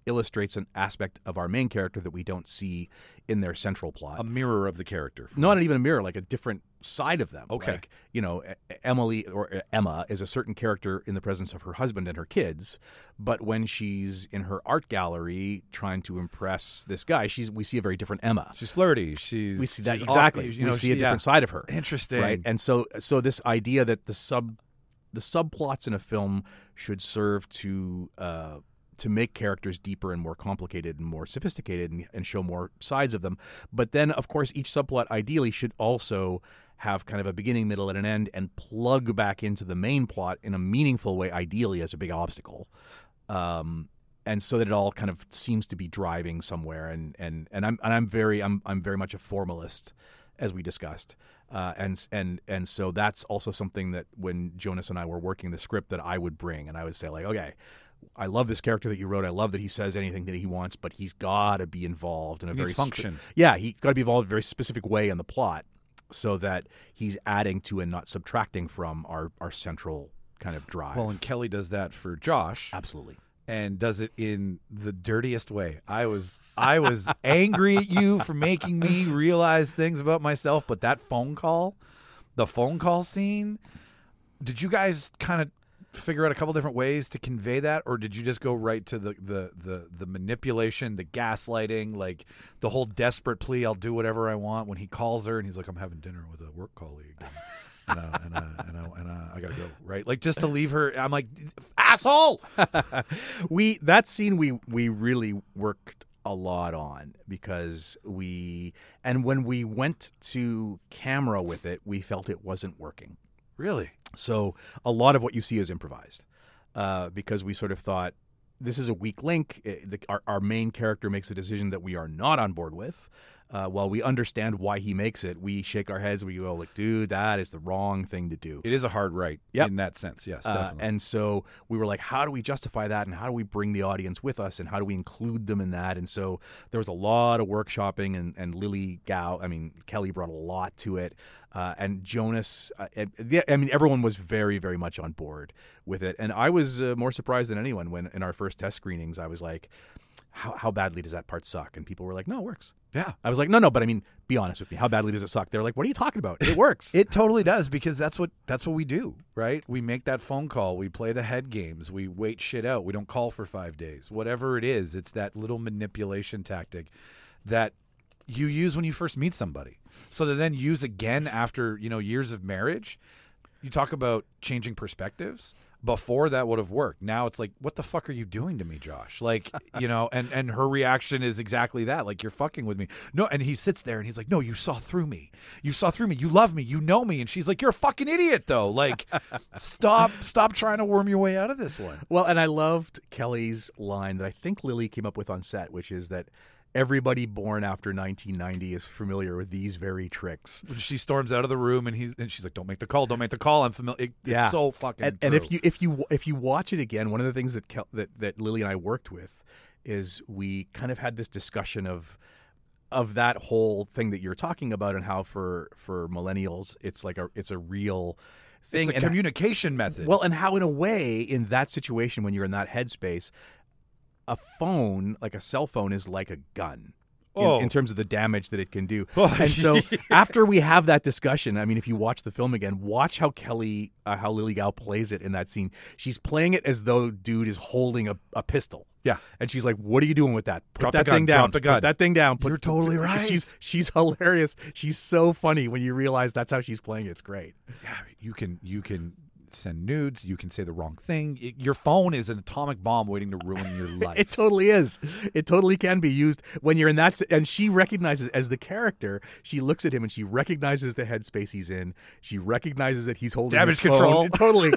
illustrates an aspect of our main character that we don't see in their central plot. A mirror of the character. Not even a mirror, like a different side of them. Okay. Like, you know, Emily or Emma is a certain character in the presence of her husband and her kids, but when she's in her art gallery trying to impress this guy, she's we see a very different Emma. She's flirty. She's We see that she's exactly. off- you we know, see she- a different yeah. side of her. Interesting. Right? And so so this idea that the sub the subplots in a film should serve to uh, to make characters deeper and more complicated and more sophisticated and, and show more sides of them. But then, of course, each subplot ideally should also have kind of a beginning, middle, and an end and plug back into the main plot in a meaningful way, ideally as a big obstacle. Um, and so that it all kind of seems to be driving somewhere. And, and, and I'm and I'm very I'm I'm very much a formalist, as we discussed. Uh, and and and so that's also something that when Jonas and I were working the script that I would bring, and I would say like, okay, I love this character that you wrote. I love that he says anything that he wants, but he's got to be involved in a He very needs function. Spe- yeah, he's got to be involved in a very specific way in the plot, so that he's adding to and not subtracting from our our central kind of drive. Well, and Kelly does that for Josh. Absolutely. And does it in the dirtiest way. I was I was angry at you for making me realize things about myself, but that phone call, the phone call scene, did you guys kind of figure out a couple different ways to convey that, or did you just go right to the the the, the manipulation, the gaslighting, like the whole desperate plea, I'll do whatever I want, when he calls her and he's like, I'm having dinner with a work colleague. And, and, uh, and, uh, and, uh, and uh, I gotta go, right? Like, just to leave her, I'm like, asshole. we that scene we we really worked a lot on, because we and when we went to camera with it, we felt it wasn't working. Really? So a lot of what you see is improvised, uh, because we sort of thought this is a weak link. It, the, our, our main character makes a decision that we are not on board with. Uh, while we understand why he makes it, we shake our heads. We go like, dude, that is the wrong thing to do. It is a hard right Yep. in that sense, yes, Uh, definitely. and so we were like, how do we justify that, and how do we bring the audience with us, and how do we include them in that? And so there was a lot of workshopping, and, and Lily Gao, I mean, Kelly brought a lot to it. Uh, and Jonas, uh, and, yeah, I mean, everyone was very, very much on board with it. And I was uh, more surprised than anyone when in our first test screenings, I was like, how, how badly does that part suck? And people were like, no, it works. yeah. I was like, no, no, but I mean, be honest with me. How badly does it suck? They're like, what are you talking about? It works. It totally does, because that's what that's what we do, right? We make that phone call, we play the head games, we wait shit out, we don't call for five days. Whatever it is, it's that little manipulation tactic that you use when you first meet somebody. So to then use again after, you know, years of marriage. You talk about changing perspectives. Before that would have worked. Now it's like, what the fuck are you doing to me, Josh? Like, you know, and, and her reaction is exactly that. Like, you're fucking with me. No, and he sits there and he's like, no, you saw through me. You saw through me. You love me. You know me. And she's like, you're a fucking idiot, though. Like, stop, stop trying to worm your way out of this one. Well, and I loved Kelly's line that I think Lily came up with on set, which is that everybody born after nineteen ninety is familiar with these very tricks. When she storms out of the room and he's and she's like, don't make the call. Don't make the call. I'm familiar. It, Yeah. It's so fucking And, true. and if you if you if you watch it again, one of the things that Kel, that that Lily and I worked with is we kind of had this discussion of of that whole thing that you're talking about, and how for for millennials it's like a it's a real thing. it's a and communication method. Well, and how in a way in that situation when you're in that headspace, a phone, like a cell phone, is like a gun in, Oh. in terms of the damage that it can do. Oh, and so after we have that discussion, I mean, if you watch the film again, watch how Kelly, uh, how Lily Gao plays it in that scene. She's playing it as though dude is holding a, a pistol. Yeah. And she's like, what are you doing with that? Put Drop the that gun, thing down. drop the gun. Put that thing down. Put, You're totally right. She's she's hilarious. She's so funny when you realize that's how she's playing it. It's great. yeah, you can you can send nudes. You can say the wrong thing. It- your phone is an atomic bomb waiting to ruin your life. It totally is. It totally can be used when you're in that. s- And she recognizes, as the character, she looks at him and she recognizes the headspace he's in. She recognizes that he's holding Damage his phone. control. Totally.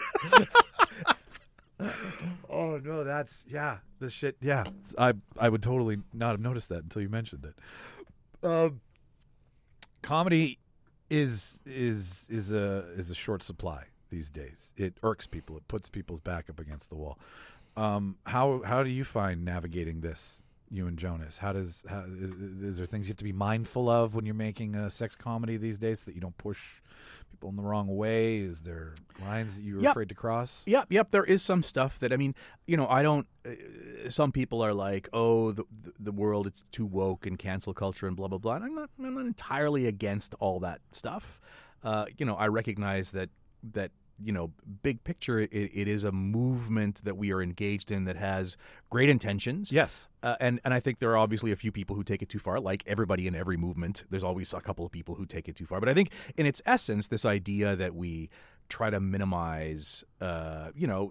Oh no, that's yeah, the shit. Yeah, I I would totally not have noticed that until you mentioned it. Um, comedy is is is a is a short supply these days. It irks people. It puts people's back up against the wall. Um, how how do you find navigating this, you and Jonas? How does how, is, is there things you have to be mindful of when you're making a sex comedy these days so that you don't push people in the wrong way? Is there lines that you were Yep. afraid to cross? Yep, yep. There is some stuff that I mean, you know, I don't. Uh, some people are like, "Oh, the the world it's too woke and cancel culture and blah blah blah." And I'm not. I'm not entirely against all that stuff. Uh, you know, I recognize that that you know, big picture, it, it is a movement that we are engaged in that has great intentions. Yes. Uh, and, and I think there are obviously a few people who take it too far, like everybody in every movement. There's always a couple of people who take it too far. But I think in its essence, this idea that we try to minimize, uh, you know,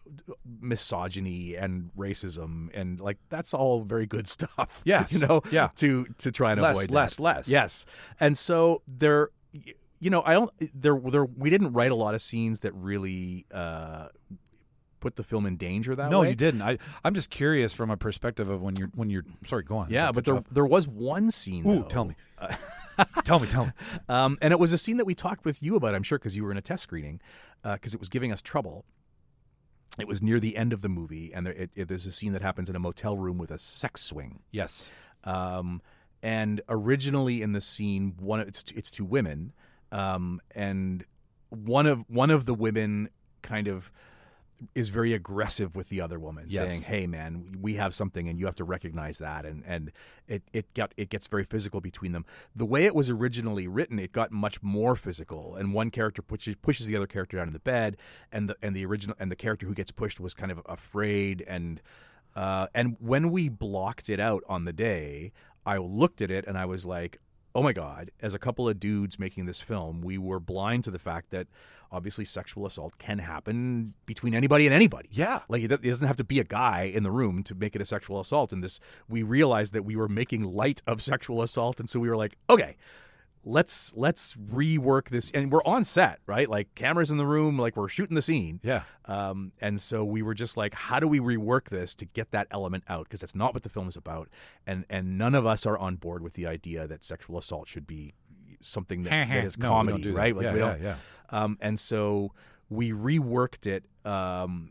misogyny and racism, and like that's all very good stuff. Yes. You know, Yeah. to, to try and Less, avoid that. less, less. Yes. And so there... You know, I don't. There, there. We didn't write a lot of scenes that really uh, put the film in danger that No, way. you didn't. I, I'm just curious from a perspective of when you're when you're. Sorry, go on. Yeah, Sorry, but cut you there, off. there was one scene. Ooh, though, tell me. tell me, tell me. Um, and it was a scene that we talked with you about, I'm sure, because you were in a test screening, because it was giving us trouble. It was near the end of the movie, and there, it, it, there's a scene that happens in a motel room with a sex swing. Yes. Um, and originally in the scene, one of, it's it's two women. Um, and one of one of the women kind of is very aggressive with the other woman, Yes. saying, "Hey, man, we have something, and you have to recognize that." And and it it got it gets very physical between them. The way it was originally written, it got much more physical. And one character pushes pushes the other character down in the bed, and the and the original and the character who gets pushed was kind of afraid. And uh, and when we blocked it out on the day, I looked at it and I was like, oh my God, as a couple of dudes making this film, we were blind to the fact that obviously sexual assault can happen between anybody and anybody. Yeah. Like it doesn't have to be a guy in the room to make it a sexual assault. And this, we realized that we were making light of sexual assault. And so we were like, okay, let's, let's rework this. And we're on set, right? Like cameras in the room, like we're shooting the scene. Yeah. Um, and so we were just like, how do we rework this to get that element out? Because that's not what the film is about. And and none of us are on board with the idea that sexual assault should be something that, that is No, we don't comedy, do that. right? Like Yeah, we yeah, don't. yeah. Um, and so we reworked it, um,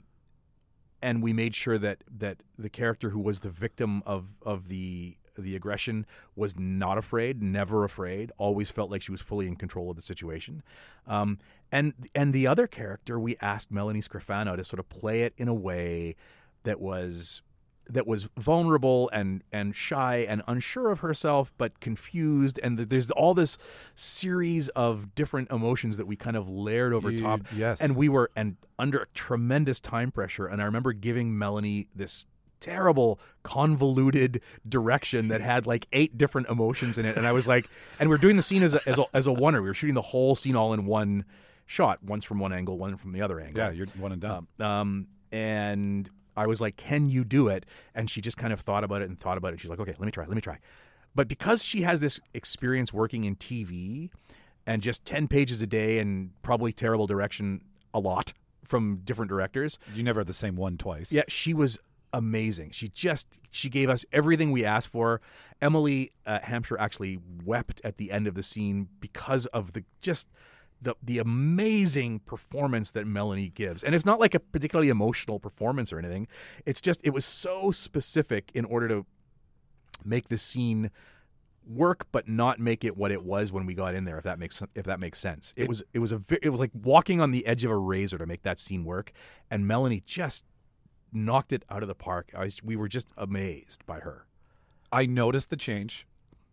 and we made sure that that the character who was the victim of of the the aggression was not afraid, never afraid, always felt like she was fully in control of the situation. Um, and and the other character, we asked Melanie Scrofano to sort of play it in a way that was that was vulnerable and and shy and unsure of herself, but confused. And there's all this series of different emotions that we kind of layered over You- top. yes. And we were and under tremendous time pressure. And I remember giving Melanie this terrible convoluted direction that had like eight different emotions in it, and I was like, and we we're doing the scene as a, as a, as a oneer. We were shooting the whole scene all in one shot, once from one angle, one from the other angle. Yeah, you're one and done. Um, um, and I was like, can you do it? And she just kind of thought about it and thought about it. She's like, okay, let me try, let me try. But because she has this experience working in T V and just ten pages a day and probably terrible direction a lot from different directors, You never had the same one twice. yeah, she was amazing. She just she gave us everything we asked for. Emily uh, Hampshire actually wept at the end of the scene because of the just the the amazing performance that Melanie gives. And it's not like a particularly emotional performance or anything. It's just it was so specific in order to make the scene work, but not make it what it was when we got in there. If that makes if that makes sense, it, it was it was a it was like walking on the edge of a razor to make that scene work. And Melanie just knocked it out of the park. I was, we were just amazed by her. I noticed the change,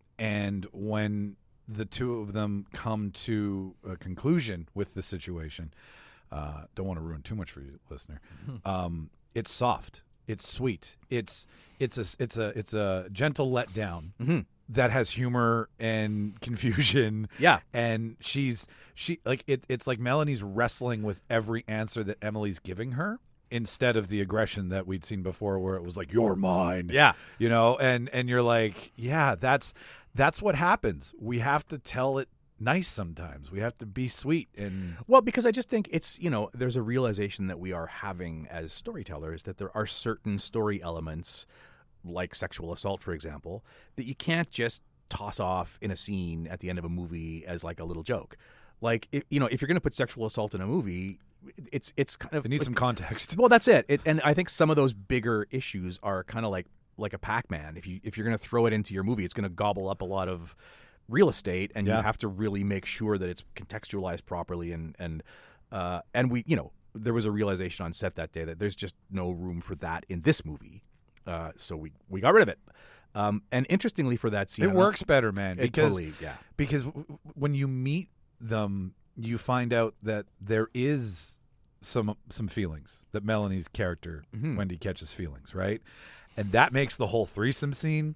and when the two of them come to a conclusion with the situation, uh, don't want to ruin too much for you, listener. Um, it's soft, it's sweet, it's it's a it's a it's a gentle letdown Mm-hmm. that has humor and confusion. Yeah. and she's she like it. It's like Melanie's wrestling with every answer that Emily's giving her, instead of the aggression that we'd seen before, where it was like, you're mine. Yeah. You know, and, and you're like, yeah, that's that's what happens. We have to tell it nice sometimes. We have to be sweet. And Well, because I just think it's, you know, there's a realization that we are having as storytellers that there are certain story elements, like sexual assault, for example, that you can't just toss off in a scene at the end of a movie as like a little joke. Like, if, you know, if you're going to put sexual assault in a movie, it's it's kind of it needs like, some context. Well, that's it. it. And I think some of those bigger issues are kind of like like a Pac-Man. If you if you're going to throw it into your movie, it's going to gobble up a lot of real estate, and Yeah. you have to really make sure that it's contextualized properly. And and uh, and we, you know, there was a realization on set that day that there's just no room for that in this movie, uh, so we we got rid of it. Um, and interestingly, for that scene, It works better, man. It Because totally, yeah. because w- w- when you meet them, you find out that there is some some feelings, that Melanie's character, Mhm. Wendy, catches feelings, right? And that makes the whole threesome scene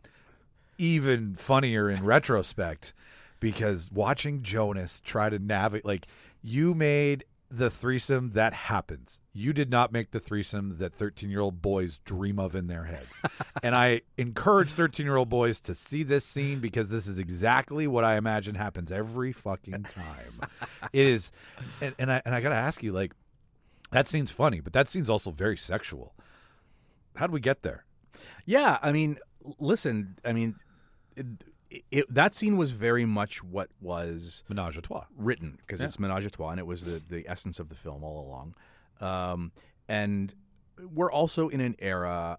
even funnier in retrospect, because watching Jonas try to navigate, like, you made the threesome that happens. You did not make the threesome that thirteen-year-old boys dream of in their heads. And I encourage thirteen-year-old boys to see this scene, because this is exactly what I imagine happens every fucking time. It is, and, and I and I got to ask you, like, that scene's funny, but that scene's also very sexual. How did we get there? Yeah, I mean, listen, I mean, it, it, that scene was very much what was Menage a trois. written, because Yeah. it's Menage a Trois, and it was the, the essence of the film all along. Um, and we're also in an era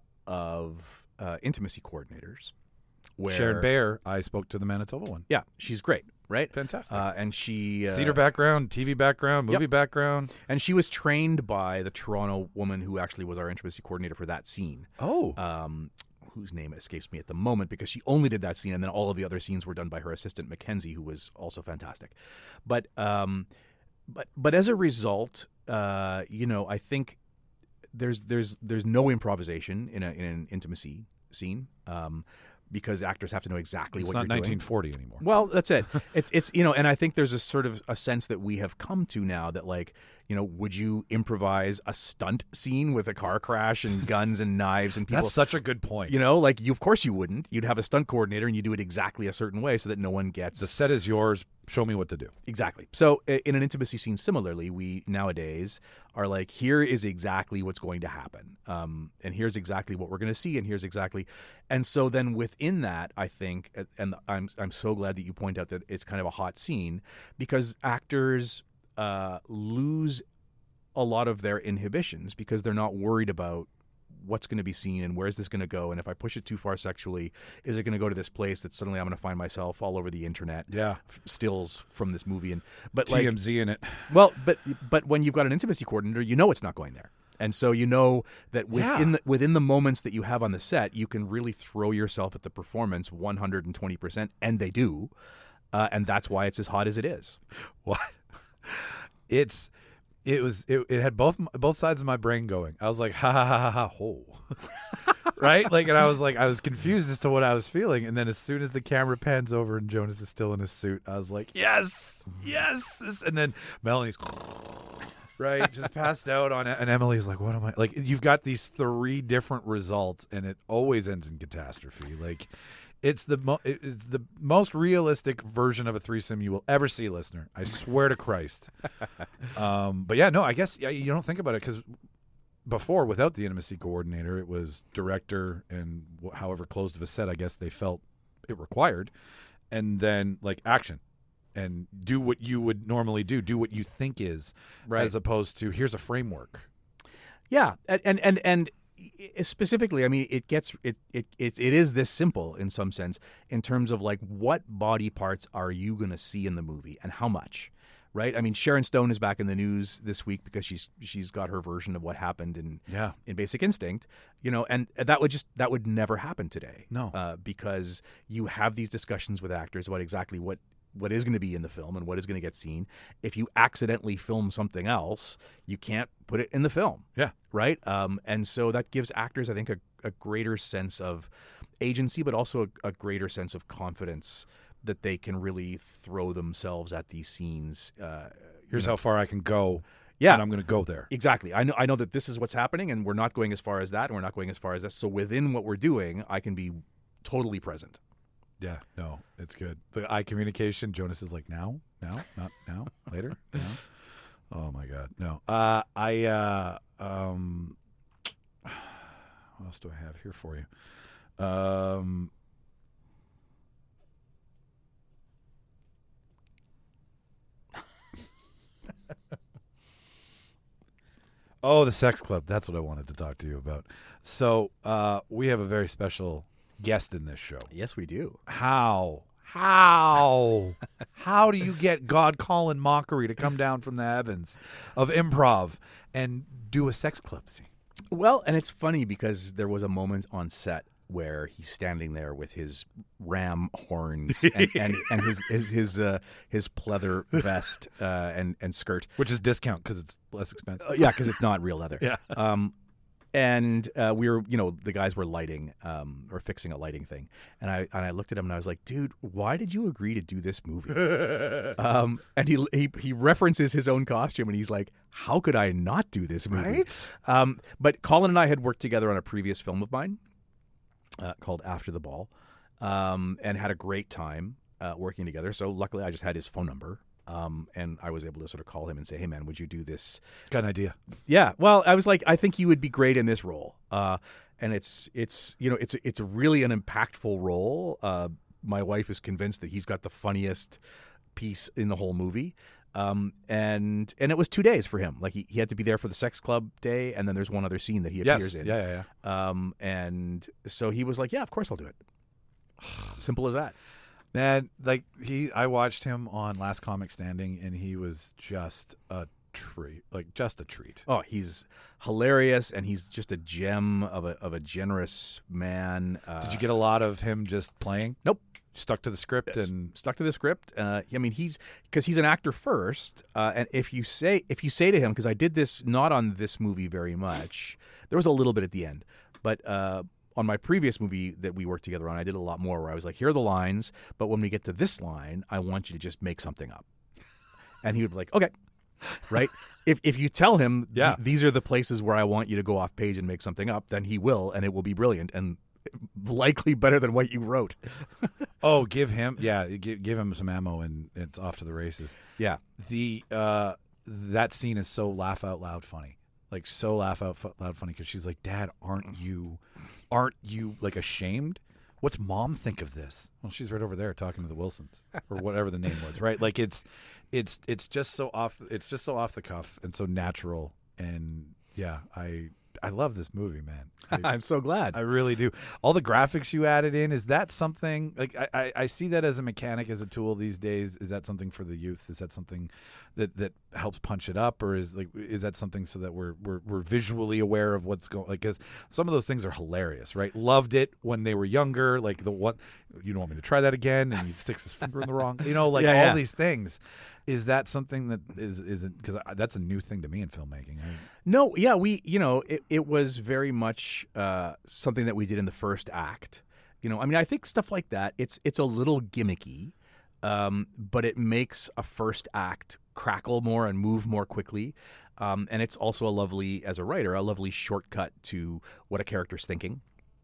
of uh, intimacy coordinators. Where, Sharon Bayer, I spoke to the Manitoba one. Yeah, she's great, right? Fantastic. Uh, and she uh, Theater background, T V background, movie Yep. background. and she was trained by the Toronto woman who actually was our intimacy coordinator for that scene. Oh. Um, whose name escapes me at the moment, because she only did that scene, and then all of the other scenes were done by her assistant Mackenzie, who was also fantastic. But um, but but as a result, uh, you know, I think there's there's there's no improvisation in a in an intimacy scene. Um, because actors have to know exactly It's what not you're doing. nineteen forty anymore. Well, that's it. It's it's you know, and I think there's a sort of a sense that we have come to now that, like, you know, would you improvise a stunt scene with a car crash and guns and knives and people? That's such a good point. You know, like, you, of course you wouldn't. You'd have a stunt coordinator and you do it exactly a certain way so that no one gets the set is yours. Show me what to do. exactly. So i- in an intimacy scene, similarly, we nowadays are like, here is exactly what's going to happen, um, and here's exactly what we're going to see, and here's exactly, and so then within that, I think, and I'm I'm so glad that you point out that it's kind of a hot scene, because actors uh, lose a lot of their inhibitions because they're not worried about what's going to be seen and where's this going to go, and if I push it too far sexually, is it going to go to this place that suddenly I'm going to find myself all over the internet? Yeah. f- stills from this movie, and but T like M Z in it. well, but but when you've got an intimacy coordinator, you know it's not going there, and so you know that within Yeah. the, within the moments that you have on the set, you can really throw yourself at the performance one hundred twenty percent, and they do, uh, and that's why it's as hot as it is. What? It's it was it, it had both both sides of my brain going. I was like, ha ha ha ha ha ho. Right? Like, and I was like, I was confused as to what I was feeling, and then as soon as the camera pans over and Jonas is still in his suit, I was like, yes, yes, this- and then Melanie's right, just passed out on it, and Emily's like, what am I, like, you've got these three different results, and it always ends in catastrophe. Like, it's the mo- it's the most realistic version of a threesome you will ever see, listener. I swear to Christ. Um, but yeah, no, I guess yeah, you don't think about it, because before, without the intimacy coordinator, it was director and wh- however closed of a set I guess they felt it required, and then like action and do what you would normally do, do what you think is, Right. as opposed to here's a framework. Yeah, and and and, and i- specifically, I mean, it gets it, it it it is this simple in some sense in terms of like what body parts are you going to see in the movie and how much, right? I mean, Sharon Stone is back in the news this week because she's she's got her version of what happened in Yeah. in Basic Instinct, you know, and that would just that would never happen today. No. uh, because you have these discussions with actors about exactly what. what is going to be in the film and what is going to get seen. If you accidentally film something else, you can't put it in the film. Yeah. Right? Um, and so that gives actors, I think, a, a greater sense of agency, but also a, a greater sense of confidence that they can really throw themselves at these scenes. Uh, Here's how far I can go. Yeah. And I'm going to go there. Exactly. I know I know that this is what's happening, and we're not going as far as that, and we're not going as far as this. So within what we're doing, I can be totally present. Yeah, no, it's good. The eye communication, Jonas is like, now, now, not now, later, now. Oh my God, no. Uh, I, uh, um, what else do I have here for you? Um, oh, the sex club. That's what I wanted to talk to you about. So, uh, we have a very special guest in this show. Yes, we do. How How? How do you get God Colin Mockery to come down from the heavens of improv and do a sex club scene? Well, and it's funny because there was a moment on set where he's standing there with his ram horns and, and, and his his his, uh, his pleather vest uh, and and skirt, Which is discount because it's less expensive. uh, yeah, because it's not real leather. Yeah. Um, and uh, we were, you know, the guys were lighting um, or fixing a lighting thing, and I and I looked at him and I was like, dude, why did you agree to do this movie? um, and he, he he references his own costume and he's like, how could I not do this movie? Right? Um, but Colin and I had worked together on a previous film of mine uh, called After the Ball, um, and had a great time uh, working together. So luckily, I just had his phone number. Um, and I was able to sort of call him and say, hey, man, would you do this? Got an idea. Yeah. Well, I was like, I think you would be great in this role. Uh, and it's, it's you know, it's it's really an impactful role. Uh, my wife is convinced that he's got the funniest piece in the whole movie. Um, and and it was two days for him. Like, he, he had to be there for the sex club day, and then there's one other scene that he appears Yes. in. Yeah, yeah, yeah. Um, and so he was like, yeah, of course I'll do it. Simple as that. Man, like he, I watched him on Last Comic Standing, and he was just a treat, like just a treat. Oh, he's hilarious, and he's just a gem of a of a generous man. Uh, Did you get a lot of him just playing? Nope. Stuck to the script and Stuck to the script. Uh, I mean, he's because he's an actor first, uh, and if you say if you say to him, because I did this not on this movie very much, there was a little bit at the end, but. Uh, On my previous movie that we worked together on, I did a lot more where I was like, here are the lines, but when we get to this line, I want you to just make something up. And he would be like, okay, right? If if you tell him Yeah. th- these are the places where I want you to go off page and make something up, then he will, and it will be brilliant and likely better than what you wrote. oh, give him yeah, give, give him some ammo, and it's off to the races. Yeah. The uh, that scene is so laugh out loud funny, like so laugh out fu- loud funny because she's like, Dad, aren't you? Aren't you like ashamed? What's Mom think of this? Well, she's right over there talking to the Wilsons or whatever the name was, right? Like it's, it's, it's just so off. It's just so off the cuff and so natural. And yeah, I, I love this movie, man. I, I'm so glad. I really do. All the graphics you added in, is that something like I, I, I see that as a mechanic, as a tool these days? Is that something for the youth? Is that something that, that helps punch it up, or is like is that something so that we're we're, we're visually aware of what's going? Like, because some of those things are hilarious, right? Loved it when they were younger. Like the one, you don't want me to try that again, and he sticks his finger in the wrong. You know, like Yeah, all yeah. these things. Is that something that is isn't because that's a new thing to me in filmmaking? I, No, yeah, we, you know, it, it was very much uh, something that we did in the first act. You know, I mean, I think stuff like that, it's it's a little gimmicky, um, but it makes a first act crackle more and move more quickly. Um, and it's also a lovely, as a writer, a lovely shortcut to what a character's thinking.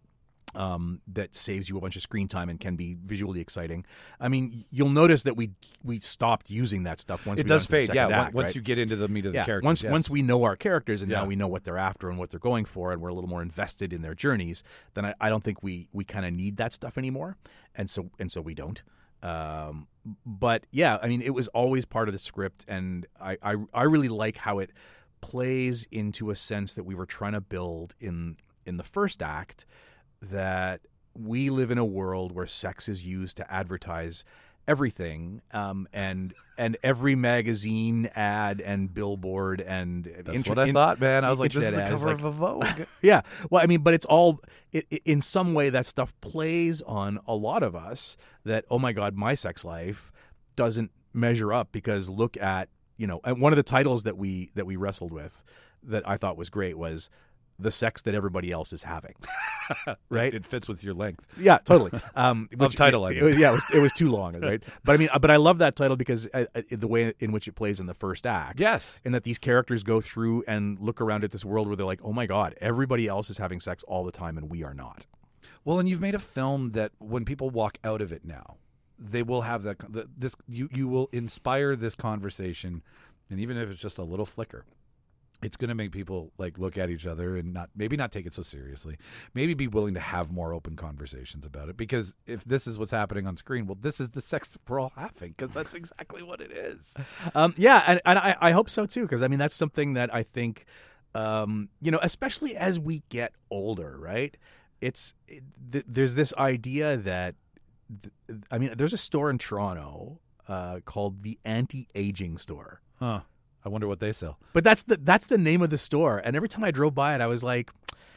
Um, that saves you a bunch of screen time and can be visually exciting. I mean, you'll notice that we we stopped using that stuff once it we does got into the fade, yeah. second on- act, once right? you get into the meat of the Yeah, characters, once yes. once we know our characters and Yeah. now we know what they're after and what they're going for, and we're a little more invested in their journeys, then I, I don't think we we kind of need that stuff anymore, and so and so we don't. Um, but yeah, I mean, it was always part of the script, and I, I I really like how it plays into a sense that we were trying to build in in the first act, that we live in a world where sex is used to advertise everything, um, and and every magazine ad and billboard and That's inter- what I in- thought, man. I was like, this is internet the ads, cover like- of a Vogue. yeah. Well, I mean, but it's all it, it, in some way that stuff plays on a lot of us. That, oh my God, my sex life doesn't measure up because look at, you know, and one of the titles that we that we wrestled with that I thought was great was the sex that everybody else is having. Right? It fits with your length. Yeah, totally. Um, which- title, I it- mean. it was- yeah, it was it was too long, right? But I mean, but I love that title because uh, uh, the way in which it plays in the first act. Yes. And that these characters go through and look around at this world where they're like, oh my God, everybody else is having sex all the time and we are not. Well, and you've made a film that when people walk out of it now, they will have that the, this you you will inspire this conversation, and even if it's just a little flicker, it's going to make people like look at each other and not maybe not take it so seriously, maybe be willing to have more open conversations about it, because if this is what's happening on screen, well, this is the sex we're all having, because that's exactly what it is. Um, yeah, and, and I, I hope so too, because I mean that's something that I think, um, you know, especially as we get older, right? It's it, th- there's this idea that th- I mean, there's a store in Toronto uh, called the Anti-Aging Store. Huh. I wonder what they sell. But that's the that's the name of the store. And every time I drove by it, I was like,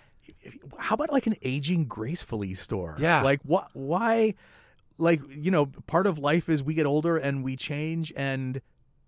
how about like an aging gracefully store? Yeah. Like what? Why? Like, you know, part of life is we get older and we change, and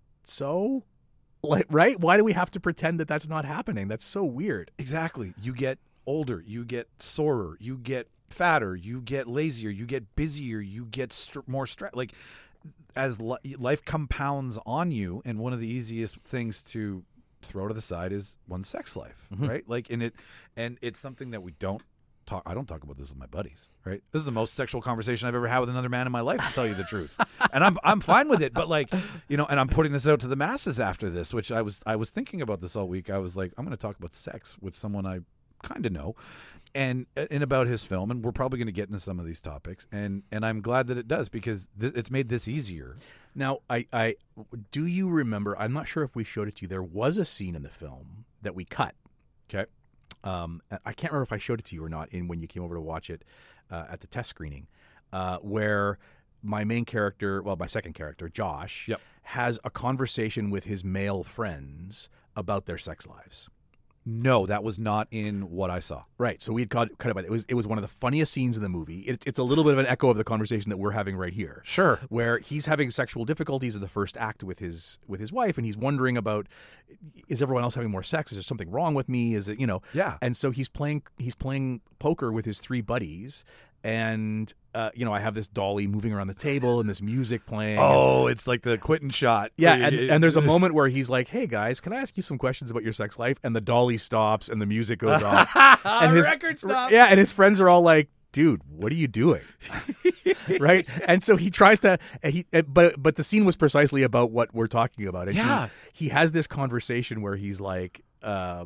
so, like, right? Why do we have to pretend that that's not happening? That's so weird. Exactly. You get older. You get sorer. You get fatter. You get lazier. You get busier. You get str- more stress. Like, as li- life compounds on you, and one of the easiest things to throw to the side is one's sex life, Mm-hmm. right? Like, and it, and it's something that we don't talk. I don't talk about this with my buddies, right? This is the most sexual conversation I've ever had with another man in my life, to tell you the truth. And I'm I'm fine with it, but like, you know, and I'm putting this out to the masses after this, which I was I was thinking about this all week. I was like, I'm going to talk about sex with someone I kind of know, and and about his film, and we're probably going to get into some of these topics, and and I'm glad that it does, because th- it's made this easier. Now, I, I do you remember? I'm not sure if we showed it to you. There was a scene in the film that we cut. Okay. Um, I can't remember if I showed it to you or not in when you came over to watch it uh, at the test screening, uh, where my main character, well, my second character, Josh, Yep. has a conversation with his male friends about their sex lives. No, that was not in what I saw. Right. So we had cut, cut it by it was it was one of the funniest scenes in the movie. It, it's a little bit of an echo of the conversation that we're having right here. Sure. Where he's having sexual difficulties in the first act with his with his wife, and he's wondering about, is everyone else having more sex? Is there something wrong with me? Is it, you know? Yeah. And so he's playing he's playing poker with his three buddies, and uh, you know, I have this dolly moving around the table and this music playing. Oh, it's like the Quentin shot. Yeah, and, and there's a moment where he's like, "Hey guys, can I ask you some questions about your sex life?" And the dolly stops and the music goes off. And his record stops. Yeah, and his friends are all like, "Dude, what are you doing?" Right? And so he tries to he but but the scene was precisely about what we're talking about. And Yeah. he, he has this conversation where he's like, uh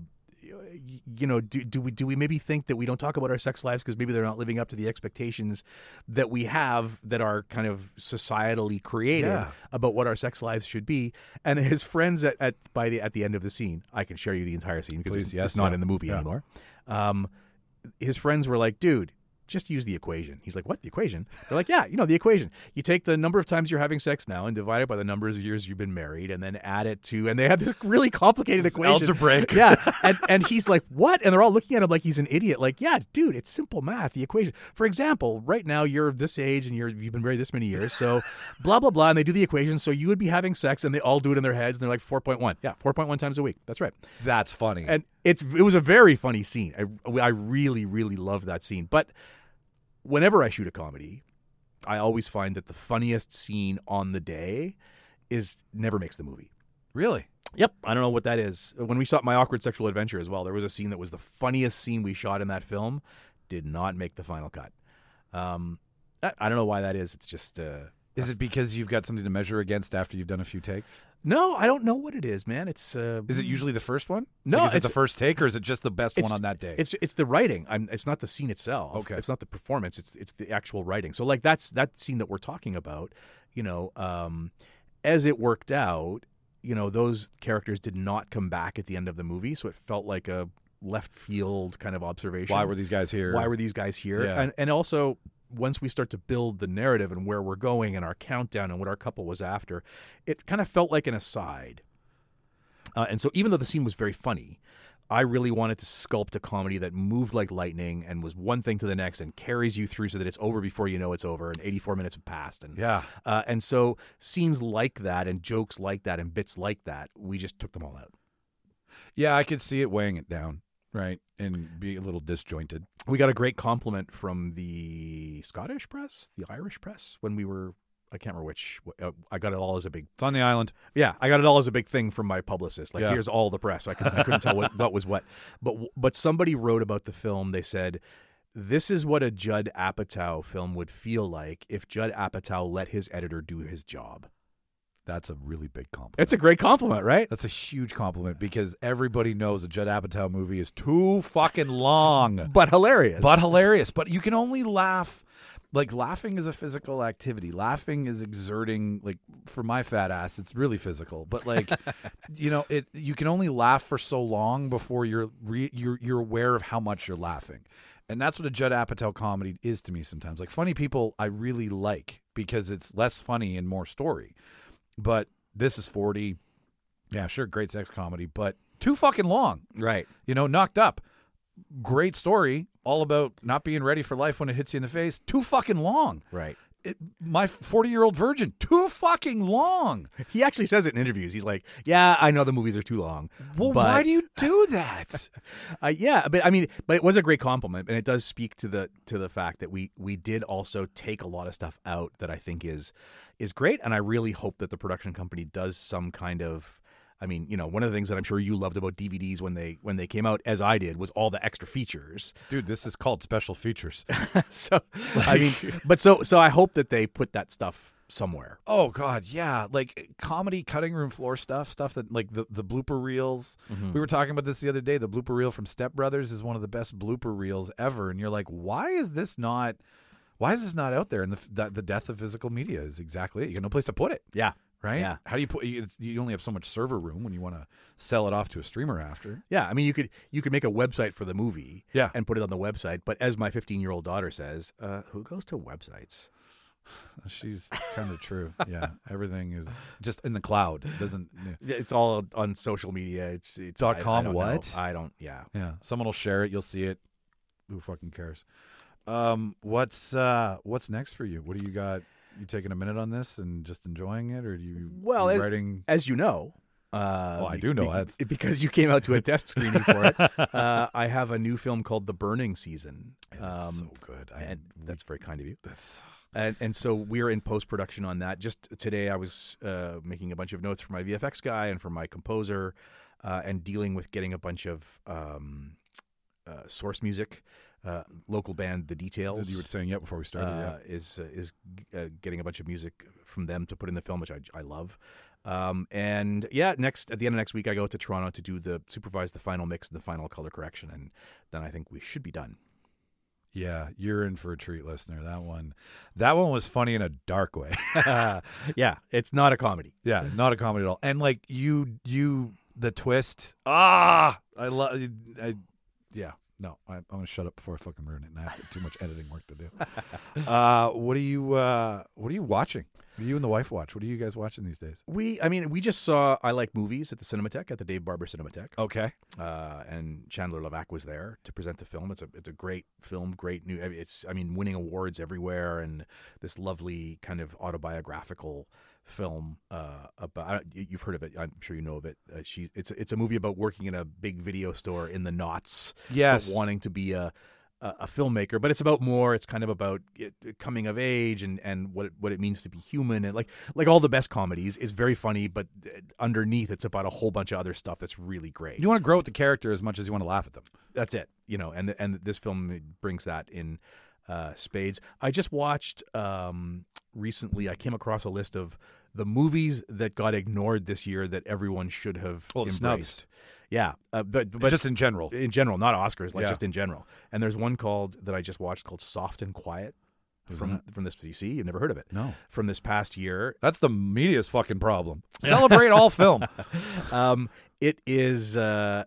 you know, do, do we do we maybe think that we don't talk about our sex lives because maybe they're not living up to the expectations that we have that are kind of societally created Yeah. about what our sex lives should be? And his friends at, at by the at the end of the scene, I can share you the entire scene because Please, it's, yes, it's not yeah. in the movie Yeah. anymore. Um, his friends were like, "Dude, just use the equation." He's like, "What, the equation?" They're like, "Yeah, you know, the equation. You take the number of times you're having sex now and divide it by the number of years you've been married, and then add it to," and they have this really complicated It's equation. algebraic. Yeah. And and he's like, "What?" And they're all looking at him like he's an idiot. Like, "Yeah, dude, it's simple math. The equation. For example, right now you're this age and you're you've been married this many years, so blah blah blah." And they do the equation. So you would be having sex, and they all do it in their heads, and they're like four point one. Yeah, four point one times a week. That's right. That's funny. And it's it was a very funny scene. I I really really love that scene. But whenever I shoot a comedy, I always find that the funniest scene on the day is never makes the movie. Really? Yep. I don't know what that is. When we shot My Awkward Sexual Adventure as well, there was a scene that was the funniest scene we shot in that film, did not make the final cut. Um, I, I don't know why that is. It's just... Uh, Is it because you've got something to measure against after you've done a few takes? no, I don't know what it is, man. It's... Uh, Is it usually the first one? No, Like, is it it's- the first take, or is it just the best It's- one on that day? It's it's the writing. I'm, it's not the scene itself. Okay. It's not the performance. It's it's the actual writing. So like that's that scene that we're talking about. You know, um, as it worked out, you know, those characters did not come back at the end of the movie, so it felt like a left field kind of observation. Why were these guys here? Why were these guys here? Yeah. And and also, once we start to build the narrative and where we're going and our countdown and what our couple was after, it kind of felt like an aside. Uh, and so even though the scene was very funny, I really wanted to sculpt a comedy that moved like lightning and was one thing to the next and carries you through so that it's over before you know it's over and eighty-four minutes have passed. And Yeah. uh, and so scenes like that and jokes like that and bits like that, we just took them all out. Yeah, I could see it weighing it down, right, and be a little disjointed. We got a great compliment from the Scottish press, the Irish press, when we were, I can't remember which, uh, I got it all as a big, It's on the island. yeah, I got it all as a big thing from my publicist. Like, Yeah. here's all the press. I couldn't, I couldn't tell what, what was what. But but somebody wrote about the film. They said, this is what a Judd Apatow film would feel like if Judd Apatow let his editor do his job. That's a really big compliment. It's a great compliment, right? That's a huge compliment, because everybody knows a Judd Apatow movie is too fucking long. But hilarious. But hilarious. But you can only laugh like laughing is a physical activity. Laughing is exerting, like for my fat ass, it's really physical. But like, you know, it you can only laugh for so long before you're re, you're you're aware of how much you're laughing, and that's what a Judd Apatow comedy is to me sometimes. Like funny people, I really like because it's less funny and more story. But This Is forty, yeah, sure, great sex comedy, but too fucking long. Right. You know, Knocked Up, great story, all about not being ready for life when it hits you in the face. Too fucking long. Right. It, my forty-year-old virgin, too fucking long. He actually says it in interviews. He's like, yeah, I know the movies are too long. Well, but, why do you do that? uh, yeah, but I mean, but it was a great compliment, and it does speak to the to the fact that we we did also take a lot of stuff out that I think is is great, and I really hope that the production company does some kind of. I mean, you know, one of the things that I'm sure you loved about D V Ds when they when they came out, as I did, was all the extra features. Dude, this is called special features. so, I mean, but so so I hope that they put that stuff somewhere. Oh God, yeah, like comedy cutting room floor stuff, stuff that like the the blooper reels. Mm-hmm. We were talking about this the other day. The blooper reel from Step Brothers is one of the best blooper reels ever, and you're like, why is this not? Why is this not out there? And the the, the death of physical media is exactly it. You got no place to put it. Yeah. Right? Yeah. How do you put? You, you only have so much server room when you want to sell it off to a streamer after. Yeah, I mean, you could you could make a website for the movie, yeah. and put it on the website. But as my fifteen-year-old daughter says, uh, who goes to websites? She's kind of true. Yeah, everything is just in the cloud. It doesn't. Yeah. It's all on social media. It's it's dot com. I, I don't what? know. I don't. Yeah. Yeah. Someone will share it. You'll see it. Who fucking cares? Um. What's uh. What's next for you? What do you got? You taking a minute on this and just enjoying it, or do you? Well, you as, writing. As you know. Uh, oh, I do know be, that because you came out to a test screening for it. Uh, I have a new film called The Burning Season. That's um, so good. I, and that's very kind of you. That's and and so we're in post production on that. Just today, I was uh, making a bunch of notes for my V F X guy and for my composer, uh, and dealing with getting a bunch of um, uh, source music. Uh, local band The Details. You were saying yeah before we started. Uh, yeah. Is uh, is uh, getting a bunch of music from them to put in the film, which I I love. Um, and yeah, next at the end of next week, I go to Toronto to do the supervise the final mix and the final color correction, and then I think we should be done. Yeah, you're in for a treat, listener. That one, that one was funny in a dark way. Yeah, it's not a comedy. Yeah, not a comedy at all. And like you, you the twist. Ah, I love. I yeah. No, I, I'm gonna shut up before I fucking ruin it, and I have too much editing work to do. Uh, what are you? Uh, what are you watching? What do you and the wife watch? What are you guys watching these days? We, I mean, we just saw I Like Movies at the Cinematheque, at the Dave Barber Cinematheque. Okay. Uh, and Chandler Levac was there to present the film. It's a it's a great film, great new. It's I mean, winning awards everywhere, and this lovely kind of autobiographical film uh, about. You've heard of it. I'm sure you know of it. Uh, she. It's it's a movie about working in a big video store in the noughts. Yes. But wanting to be a. a filmmaker, but it's about more. It's kind of about it, coming of age and, and what it, what it means to be human, and like like all the best comedies is very funny, but underneath it's about a whole bunch of other stuff that's really great. You want to grow with the character as much as you want to laugh at them. That's it, you know. And and this film brings that in uh, spades. I just watched um, recently. I came across a list of the movies that got ignored this year that everyone should have well, embraced. Snubs. Yeah, uh, but but just in general, in general, not Oscars, like yeah. just in general. And there's one called that I just watched called Soft and Quiet. Who's from that? from this you see you've never heard of it. No. From this past year. That's the media's fucking problem. Celebrate all film. Um, it is. Uh,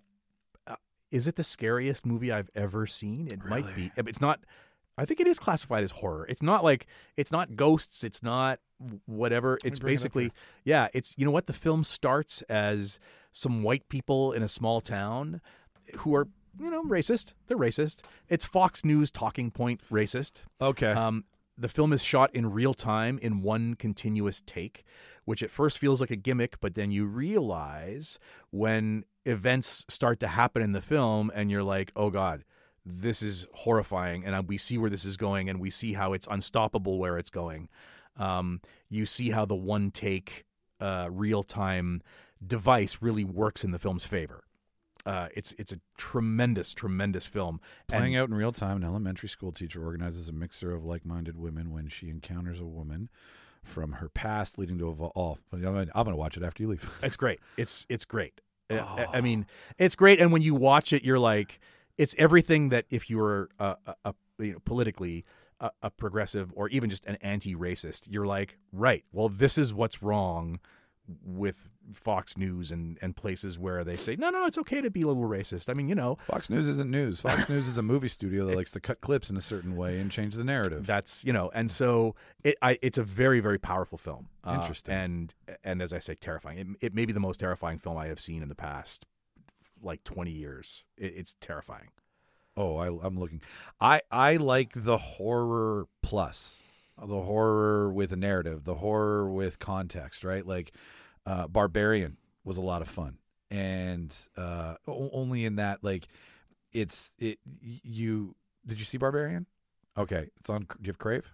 is it the scariest movie I've ever seen? It Really? might be. It's not. I think it is classified as horror. It's not like it's not ghosts. It's not whatever. It's bring it up basically here. yeah. It's you know what the film starts as some white people in a small town who are you know racist. They're racist. It's Fox News talking point racist. Okay. Um, the film is shot in real time in one continuous take, which at first feels like a gimmick, but then you realize when events start to happen in the film, and you're like, oh God. This is horrifying, and we see where this is going, and we see how it's unstoppable where it's going. Um, you see how the one-take, uh, real-time device really works in the film's favor. Uh, it's it's a tremendous, tremendous film. Playing and, out in real time, an elementary school teacher organizes a mixer of like-minded women when she encounters a woman from her past, leading to a vo- oh, I'm going to watch it after you leave. It's great. It's it's great. Oh. I, I mean, it's great, and when you watch it, you're like. It's everything that if you were uh, uh, uh, you know, politically a, a progressive or even just an anti-racist, you're like, right, well, this is what's wrong with Fox News and, and places where they say, no, no, no, it's okay to be a little racist. I mean, you know. Fox News isn't news. Fox News is a movie studio that likes to cut clips in a certain way and change the narrative. That's, you know, and so it, I, it's a very, very powerful film. Uh, Interesting. And, and as I say, terrifying. It, it may be the most terrifying film I have seen in the past, like, twenty years. It, it's terrifying. Oh, I, I'm looking. I, I like the horror plus, the horror with a narrative, the horror with context, right? Like, Uh, Barbarian was a lot of fun, and uh, o- only in that, like, it's it. You did you see Barbarian? Okay, it's on. Do you have Crave?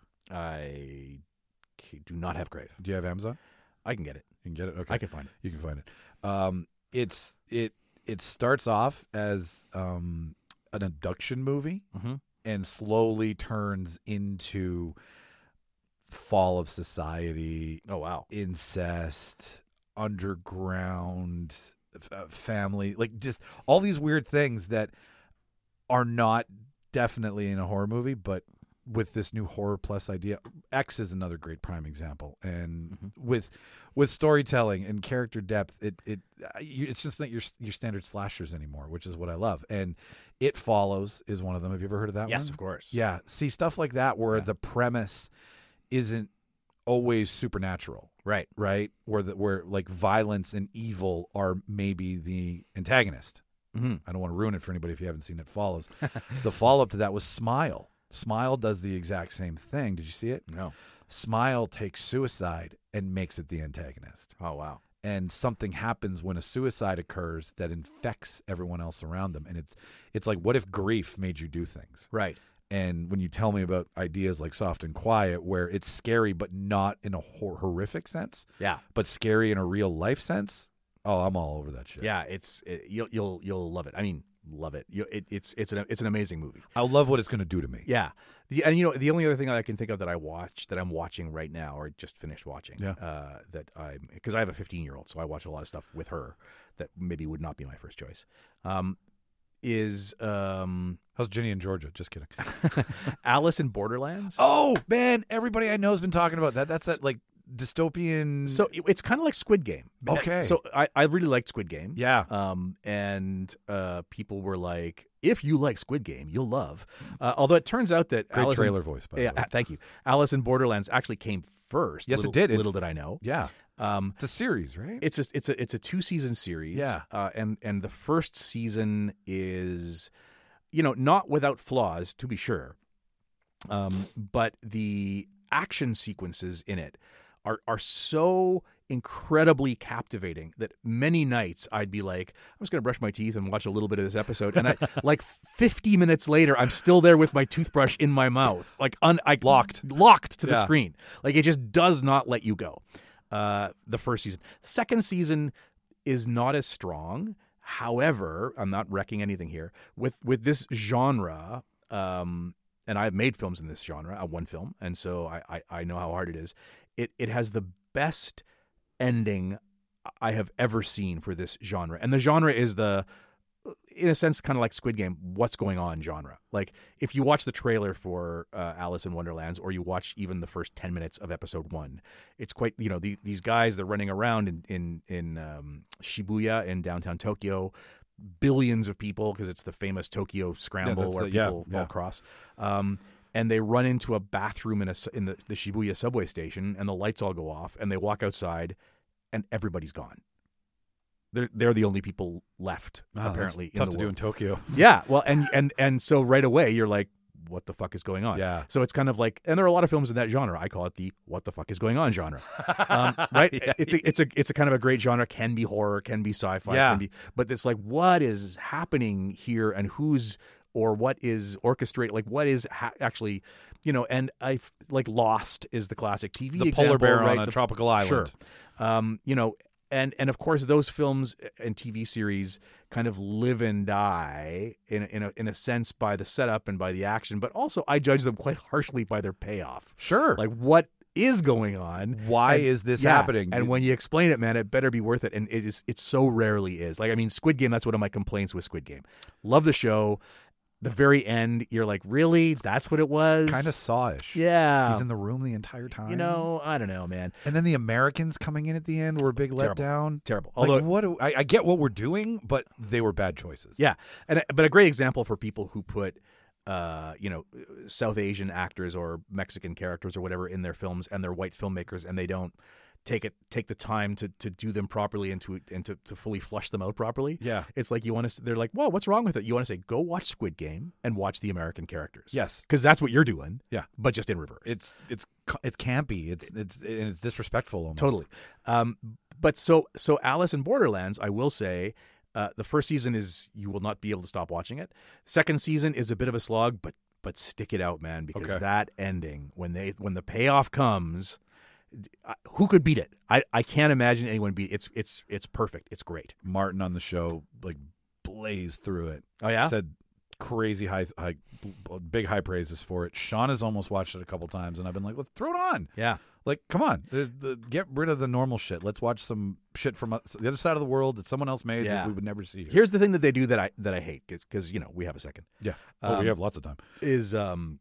I do not have Crave. Do you have Amazon? I can get it. You can get it. Okay, I can find it. You can find it. Um, it's it it starts off as um, an abduction movie, Mm-hmm. and slowly turns into fall of society, Oh, wow. incest, underground uh, family, like just all these weird things that are not definitely in a horror movie, but with this new horror plus idea. X is another great prime example, and Mm-hmm. with with storytelling and character depth, it it uh, you, it's just not your your standard slashers anymore, which is what I love. And It Follows is one of them. Have you ever heard of that one? Yes, of course. Yeah, see stuff like that where Yeah. the premise isn't always supernatural. Right. Right, where the, where like violence and evil are maybe the antagonist. Mm-hmm. I don't want to ruin it for anybody if you haven't seen It Follows. The follow up to that was Smile. Smile does the exact same thing. Did you see it? No. Smile takes suicide and makes it the antagonist. Oh, wow. And something happens when a suicide occurs that infects everyone else around them. And it's it's like, what if grief made you do things? Right. And when you tell me about ideas like Soft and Quiet, where it's scary but not in a hor- horrific sense, Yeah. but scary in a real life sense, oh, I'm all over that shit. Yeah. It's it, you'll you'll you'll love it. I mean, love it. You, it it's it's an it's an amazing movie. I love what it's going to do to me. Yeah. The, and you know the only other thing that I can think of that I watched that I'm watching right now or just finished watching. Yeah. Uh, that I because I have a fifteen year old, so I watch a lot of stuff with her that maybe would not be my first choice. Um, is um. How's Ginny in Georgia? Just kidding. Alice in Borderlands. Oh, man. Everybody I know has been talking about that. That's that, like, dystopian. So it- it's kind of like Squid Game. Okay. So I, I really liked Squid Game. yeah. Um, and uh, people were like, if you like Squid Game, you'll love. Uh, although it turns out that Great Alice in- trailer voice, by the yeah, way. thank you. Alice in Borderlands actually came first. Yes, it little, did. It's- Little did I know. Yeah. Um, It's a series, right? it's a it's a it's a two season series. Yeah. Uh, and and the first season is, you know, not without flaws, to be sure. Um, but the action sequences in it are are so incredibly captivating that many nights I'd be like, I'm just gonna brush my teeth and watch a little bit of this episode, and I like fifty minutes later, I'm still there with my toothbrush in my mouth, like un I, locked locked to the Yeah. screen. Like it just does not let you go. Uh, the first season, second season is not as strong. However, I'm not wrecking anything here with with this genre. Um, and I've made films in this genre, uh, one film, and so I, I, I know how hard it is. It it has the best ending I have ever seen for this genre, and the genre is the, in a sense, kind of like Squid Game, what's going on genre. Like if you watch the trailer for uh, Alice in Wonderlands, or you watch even the first ten minutes of episode one, it's quite, you know, the, these guys, they're running around in in in um, Shibuya in downtown Tokyo. Billions of people, because it's the famous Tokyo Scramble that's where the- yeah, people yeah. all cross. Um, and they run into a bathroom in a s- in the, the Shibuya subway station, and the lights all go off, and they walk outside, and everybody's gone. They're they're the only people left Wow, that's apparently. tough in the to do in world. Tokyo. Yeah, well, and and and so right away you're like, what the fuck is going on? Yeah. So it's kind of like, and there are a lot of films in that genre. I call it the "what the fuck is going on" genre. Um, right? It's a it's a it's a kind of a great genre. Can be horror, can be sci-fi, Yeah. can be, but it's like, what is happening here, and who's or what is orchestrated? Like, what is ha- actually, you know? And I like Lost is the classic T V The example, polar bear right? on a The- tropical island. Sure. Um, you know, and and of course those films and T V series kind of live and die in in a, in a sense by the setup and by the action, but also I judge them quite harshly by their payoff. Sure. Like what is going on? Why And- is this yeah, happening? And when you explain it, man, it better be worth it. And it is. It so rarely is. Like I mean, Squid Game. That's one of my complaints with Squid Game. Love the show. The very end, you're like, really? That's what it was? Kind of sawish. Yeah. He's in the room the entire time. You know, I don't know, man. And then the Americans coming in at the end were a big Terrible. letdown. Terrible. Like, Although, what do, I, I get what we're doing, but they were bad choices. yeah, and but a great example for people who put, uh, you know, South Asian actors or Mexican characters or whatever in their films, and they're white filmmakers, and they don't take it take the time to, to do them properly and to and to, to fully flush them out properly. Yeah. It's like you want to. They're like, whoa, what's wrong with it? You want to say, go watch Squid Game and watch the American characters. Yes. because that's what you're doing. Yeah. but just in reverse. It's it's it's campy. It's it's and it's disrespectful almost. Totally. Um, but so so Alice in Borderlands, I will say, uh, the first season is you will not be able to stop watching it. Second season is a bit of a slog, but but stick it out, man, because Okay. that ending when they when the payoff comes, uh, who could beat it? I, I can't imagine anyone beat it. It's it's it's perfect. It's great. Martin on the show like blazed through it. Oh yeah. Said crazy high high big high praises for it. Sean has almost watched it a couple times, and I've been like, let's throw it on. Yeah. Like, come on, the, the, get rid of the normal shit. Let's watch some shit from uh, the other side of the world that someone else made Yeah. that we would never see here. Here's the thing that they do that I that I hate because you know we have a second. Yeah. Oh, we Um, have lots of time. Is um,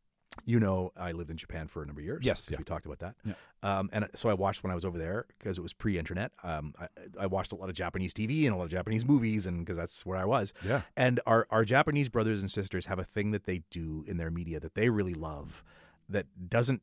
you know, I lived in Japan for a number of years. Yes, 'cause yeah. we talked about that. Yeah. Um, and so I watched when I was over there because it was pre-internet. Um, I, I watched a lot of Japanese T V and a lot of Japanese movies, and because that's where I was. Yeah. And our our Japanese brothers and sisters have a thing that they do in their media that they really love, that doesn't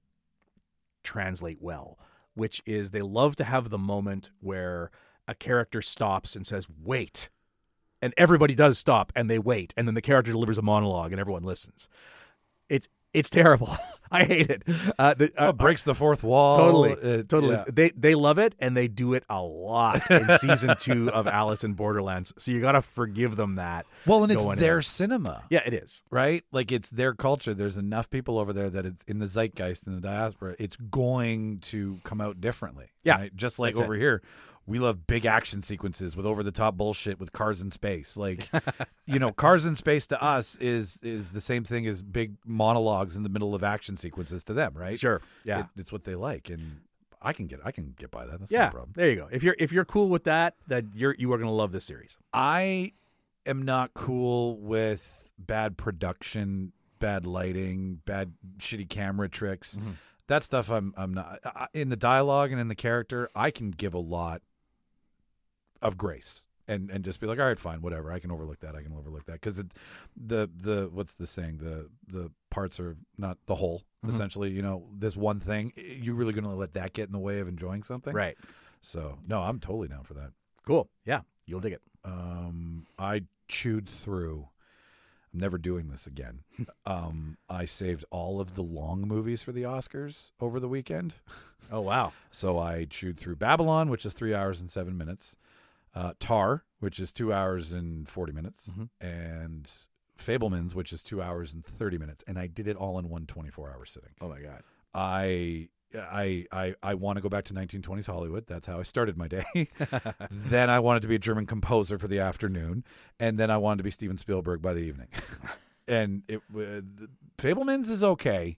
translate well, which is they love to have the moment where a character stops and says, "Wait." And everybody does stop and they wait, and then the character delivers a monologue and everyone listens. It's it's terrible. I hate it. Uh, the, uh, Oh, it breaks the fourth wall. Totally, It- totally. yeah. They they love it, and they do it a lot in season two of Alice in Borderlands. So you got to forgive them that. Well, and it's going their in. cinema. Yeah, it is. Right? Like, it's their culture. There's enough people over there that it's in the zeitgeist, in the diaspora, it's going to come out differently. Yeah. Right? Just like That's over it. here, we love big action sequences with over-the-top bullshit with cars in space. Like, you know, cars in space to us is is the same thing as big monologues in the middle of action sequences to them, right? Sure. Yeah. It, it's what they like, and I can get I can get by that. That's yeah. no problem. There you go. If you're if you're cool with that, that you're you are going to love this series. I am not cool with bad production, bad lighting, bad shitty camera tricks. Mm-hmm. That stuff I'm I'm not I, in the dialogue and in the character. I can give a lot of grace and and just be like, all right, fine, whatever. I can overlook that. I can overlook that because the the what's the saying? The the parts are not the whole. Mm-hmm. Essentially, you know, this one thing. You're really going to let that get in the way of enjoying something, Right. So no, I'm totally down for that. Cool. Yeah. You'll dig it. Um, I chewed through. I'm never doing this again. um, I saved all of the long movies for the Oscars over the weekend. Oh wow. So I chewed through Babylon, which is three hours and seven minutes, uh, Tar, which is two hours and forty minutes, Mm-hmm. and Fablemans, which is two hours and thirty minutes, and I did it all in one twenty-four hour sitting. Oh my god. I I I I want to go back to nineteen twenties Hollywood. That's how I started my day. Then I wanted to be a German composer for the afternoon, and then I wanted to be Steven Spielberg by the evening. And it uh, Fablemans is okay.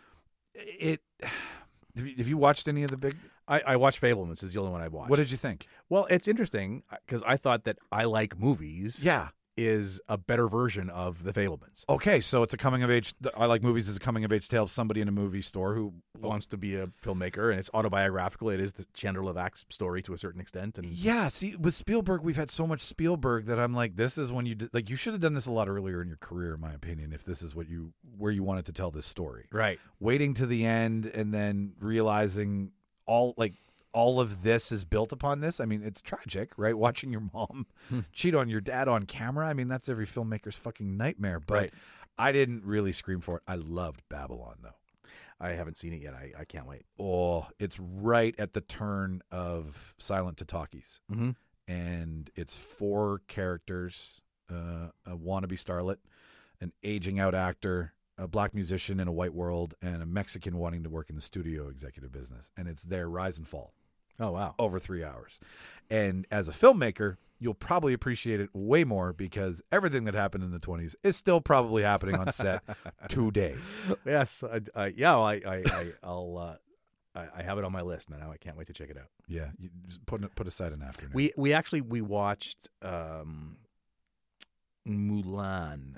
It have you, have you watched any of the big? I, I watched Fablemans. Is the only one I watched. What did you think? Well, it's interesting because I thought that I Like Movies Yeah. is a better version of the Fablemans. Okay, so it's a coming of age. I Like Movies is a coming of age tale of somebody in a movie store who Wants to be a filmmaker, and it's autobiographical. It is the Chandler Levack's story to a certain extent, and Yeah, see, with Spielberg, we've had so much Spielberg that I'm like, this is when you did, like you should have done this a lot earlier in your career, in my opinion. If this is what you where you wanted to tell this story, right. waiting to the end and then realizing all like all of this is built upon this. I mean, it's tragic, right? Watching your mom cheat on your dad on camera. I mean, that's every filmmaker's fucking nightmare. But Right. I didn't really scream for it. I loved Babylon, though. I haven't seen it yet. I, I can't wait. Oh, it's right at the turn of silent to talkies. Mm-hmm. And it's four characters, uh, a wannabe starlet, an aging out actor, a black musician in a white world, and a Mexican wanting to work in the studio executive business. And it's their rise and fall Oh wow. over three hours. And as a filmmaker, you'll probably appreciate it way more because everything that happened in the twenties is still probably happening on set today. Yes. I, I, yeah. Well, I, I, I, I'll. Uh, I, I have it on my list, man. I can't wait to check it out. Yeah, you just put put aside an afternoon. We we actually we watched um, Mulan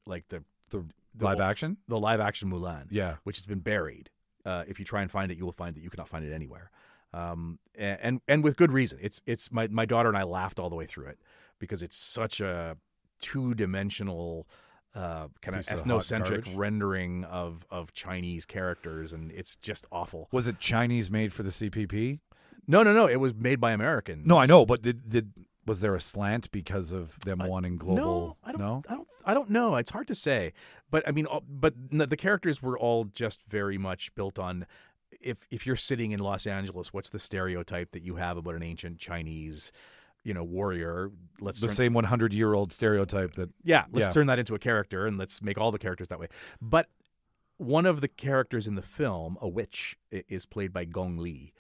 like the The, the live action? the live action Mulan, Yeah. which has been buried. Uh, if you try and find it, you will find that you cannot find it anywhere, um, and, and and with good reason. It's it's my my daughter and I laughed all the way through it because it's such a two dimensional. Uh, kind of Piece of hot ethnocentric garbage. rendering of, of Chinese characters, and it's just awful. Was it Chinese made for the C P P? No, no, no. It was made by Americans. No, I know, but did, did was there a slant because of them I- wanting global? No, I don't. No? I don't. I don't know. It's hard to say. But I mean, all- but n- the characters were all just very much built on. If if you're sitting in Los Angeles, what's the stereotype that you have about an ancient Chinese, you know, warrior? Let's The turn- same one hundred year old stereotype that. Yeah, let's Yeah. turn that into a character and let's make all the characters that way. But one of the characters in the film, a witch, i- is played by Gong Li.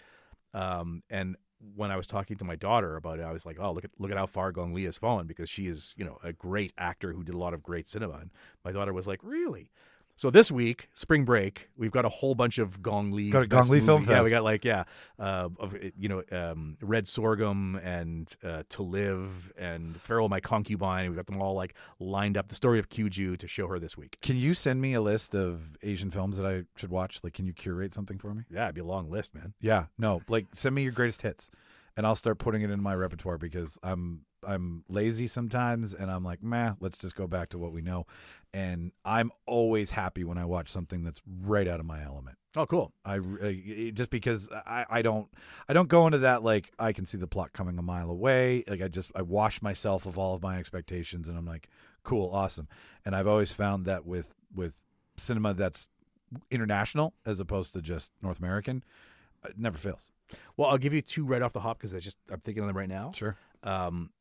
Um, and when I was talking to my daughter about it, I was like, "Oh, look at look at how far Gong Li has fallen," because she is, you know, a great actor who did a lot of great cinema. And my daughter was like, "Really?" So this week, spring break, we've got a whole bunch of Gong Li. Got a Gong Li Film Yeah, Fest. we got like yeah, uh, of you know, um, Red Sorghum and uh, To Live and Farewell My Concubine. We've got them all like lined up. The Story of Kyuju to show her this week. Can you send me a list of Asian films that I should watch? Like, can you curate something for me? Yeah, it'd be a long list, man. Yeah, no, like send me your greatest hits, and I'll start putting it in my repertoire because I'm I'm lazy sometimes, and I'm like, meh, let's just go back to what we know. And I'm always happy when I watch something that's right out of my element. Oh, cool. I uh, just because I, I don't I don't go into that like I can see the plot coming a mile away. Like I just I wash myself of all of my expectations, and I'm like, cool, awesome. And I've always found that with with cinema that's international as opposed to just North American, it never fails. Well, I'll give you two right off the hop because I just I'm thinking of them right now. Sure. Um,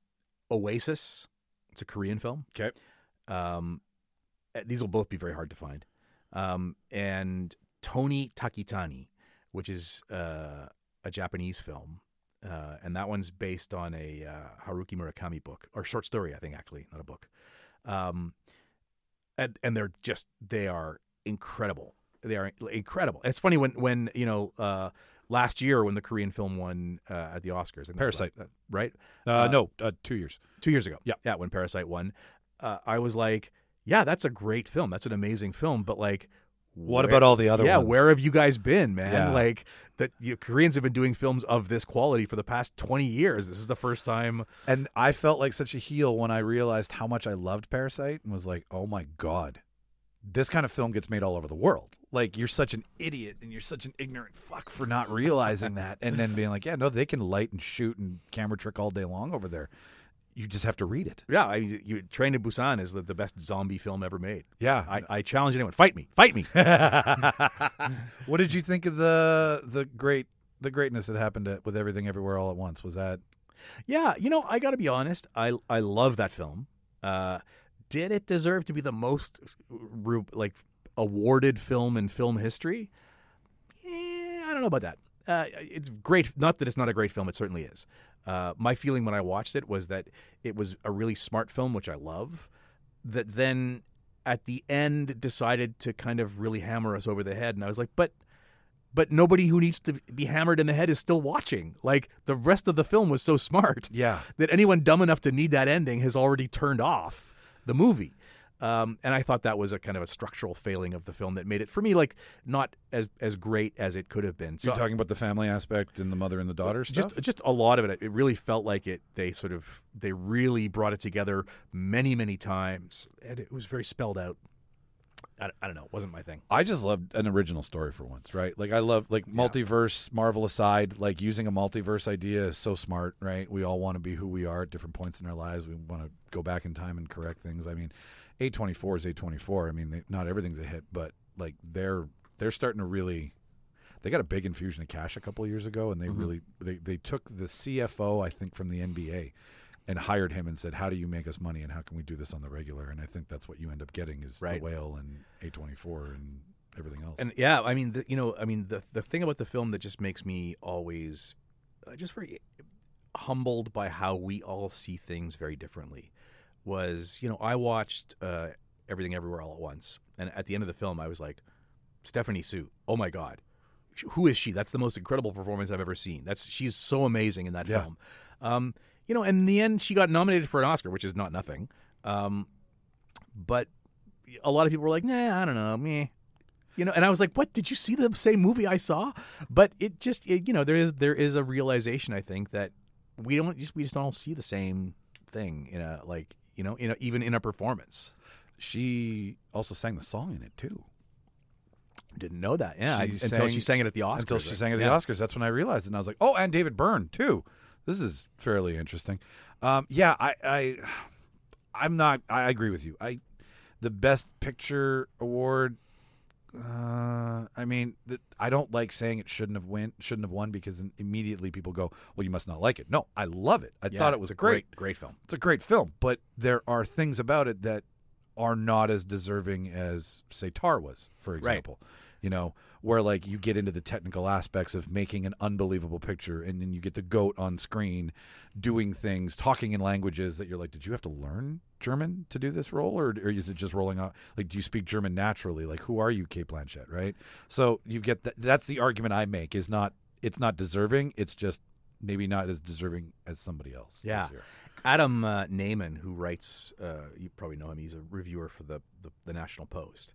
Oasis. It's a Korean film. Okay. Um, uh, these will both be very hard to find. Um, and Tony Takitani, which is uh, a Japanese film, uh, and that one's based on a uh, Haruki Murakami book or short story, I think, actually, not a book. Um, and, and they're just they are incredible. They are incredible. And it's funny when when you know. Uh, Last year, when the Korean film won uh, at the Oscars, I think that's Parasite. like- uh, right? Uh, no, uh, two years. Two years ago. Yeah. Yeah, when Parasite won. Uh, I was like, yeah, that's a great film. That's an amazing film. But, like, What where- about all the other yeah, ones? where have you guys been, man? Yeah. Like, that you, Koreans have been doing films of this quality for the past twenty years. This is the first time. And I felt like such a heel when I realized how much I loved Parasite and was like, oh my God, this kind of film gets made all over the world. Like, you're such an idiot and you're such an ignorant fuck for not realizing that. And then being like, yeah, no, they can light and shoot and camera trick all day long over there. You just have to read it. Yeah, I, you, Train to Busan is the, the best zombie film ever made. Yeah. I, I challenge anyone. Fight me. Fight me. What did you think of the the great the greatness that happened at, with Everything Everywhere All at Once? Was that Yeah, you know, I got to be honest. I I love that film. Uh, did it deserve to be the most ru- like awarded film in film history? Eh, I don't know about that. Uh, it's great. Not that it's not a great film. It certainly is. Uh, my feeling when I watched it was that it was a really smart film, which I love. That then at the end decided to kind of really hammer us over the head, and I was like, but. But nobody who needs to be hammered in the head is still watching. Like, the rest of the film was so smart Yeah. that anyone dumb enough to need that ending has already turned off the movie. Um, and I thought that was a kind of a structural failing of the film that made it, for me, like, not as as great as it could have been. So you're talking about the family aspect and the mother and the daughter stuff? just just a lot of it. It really felt like it. They sort of they really brought it together many many times, and it was very spelled out. I, I don't know. It wasn't my thing. I just loved an original story for once, right? Like I love like multiverse, Marvel aside, like using a multiverse idea is so smart, right? We all want to be who we are at different points in our lives. We want to go back in time and correct things. I mean, A twenty-four is A twenty-four. I mean, they, not everything's a hit, but like they're they're starting to really they got a big infusion of cash a couple of years ago, and they Mm-hmm. really they, they took the C F O, I think, from the N B A and hired him and said, how do you make us money and how can we do this on the regular? And I think that's what you end up getting is Right. The Whale and A twenty-four and everything else. And yeah, I mean, the, you know, I mean, the the thing about the film that just makes me always uh, just very humbled by how we all see things very differently was, you know, I watched uh, Everything Everywhere All at Once, and at the end of the film, I was like, Stephanie Sue, oh my God, who is she? That's the most incredible performance I've ever seen. That's she's so amazing in that Yeah. film. Um, you know, and in the end, she got nominated for an Oscar, which is not nothing. Um, but a lot of people were like, nah, I don't know, meh. You know, and I was like, what? Did you see the same movie I saw? But it just, it, you know, there is there is a realization, I think, that we don't just we just don't see the same thing in a like you know in a, even in a performance. She also sang the song in it too. Didn't know that. Yeah, I, She until sang- she sang it at the Oscars. Until she right? sang at the Yeah. Oscars. That's when I realized it. And I was like, oh, and David Byrne, too. This is fairly interesting. Um, yeah, I, I, I'm not, I agree with you. I, the Best Picture Award, uh, I mean, th- I don't like saying it shouldn't have win, shouldn't have won because then immediately people go, well, you must not like it. No, I love it. I Yeah, thought it was it's a great. great, great film. It's a great film, but there are things about it that are not as deserving as, say, Tar was, for example. You know, where like you get into the technical aspects of making an unbelievable picture, and then you get the goat on screen doing things, talking in languages that you're like, did you have to learn German to do this role, or, or is it just rolling out? Like, do you speak German naturally? Like, who are you, Kate Blanchett? Right? So you get that. That's the argument I make. Is not it's not deserving. It's just maybe not as deserving as somebody else. Yeah. this year. Adam uh, Naiman, who writes, uh, you probably know him. He's a reviewer for the the, the National Post.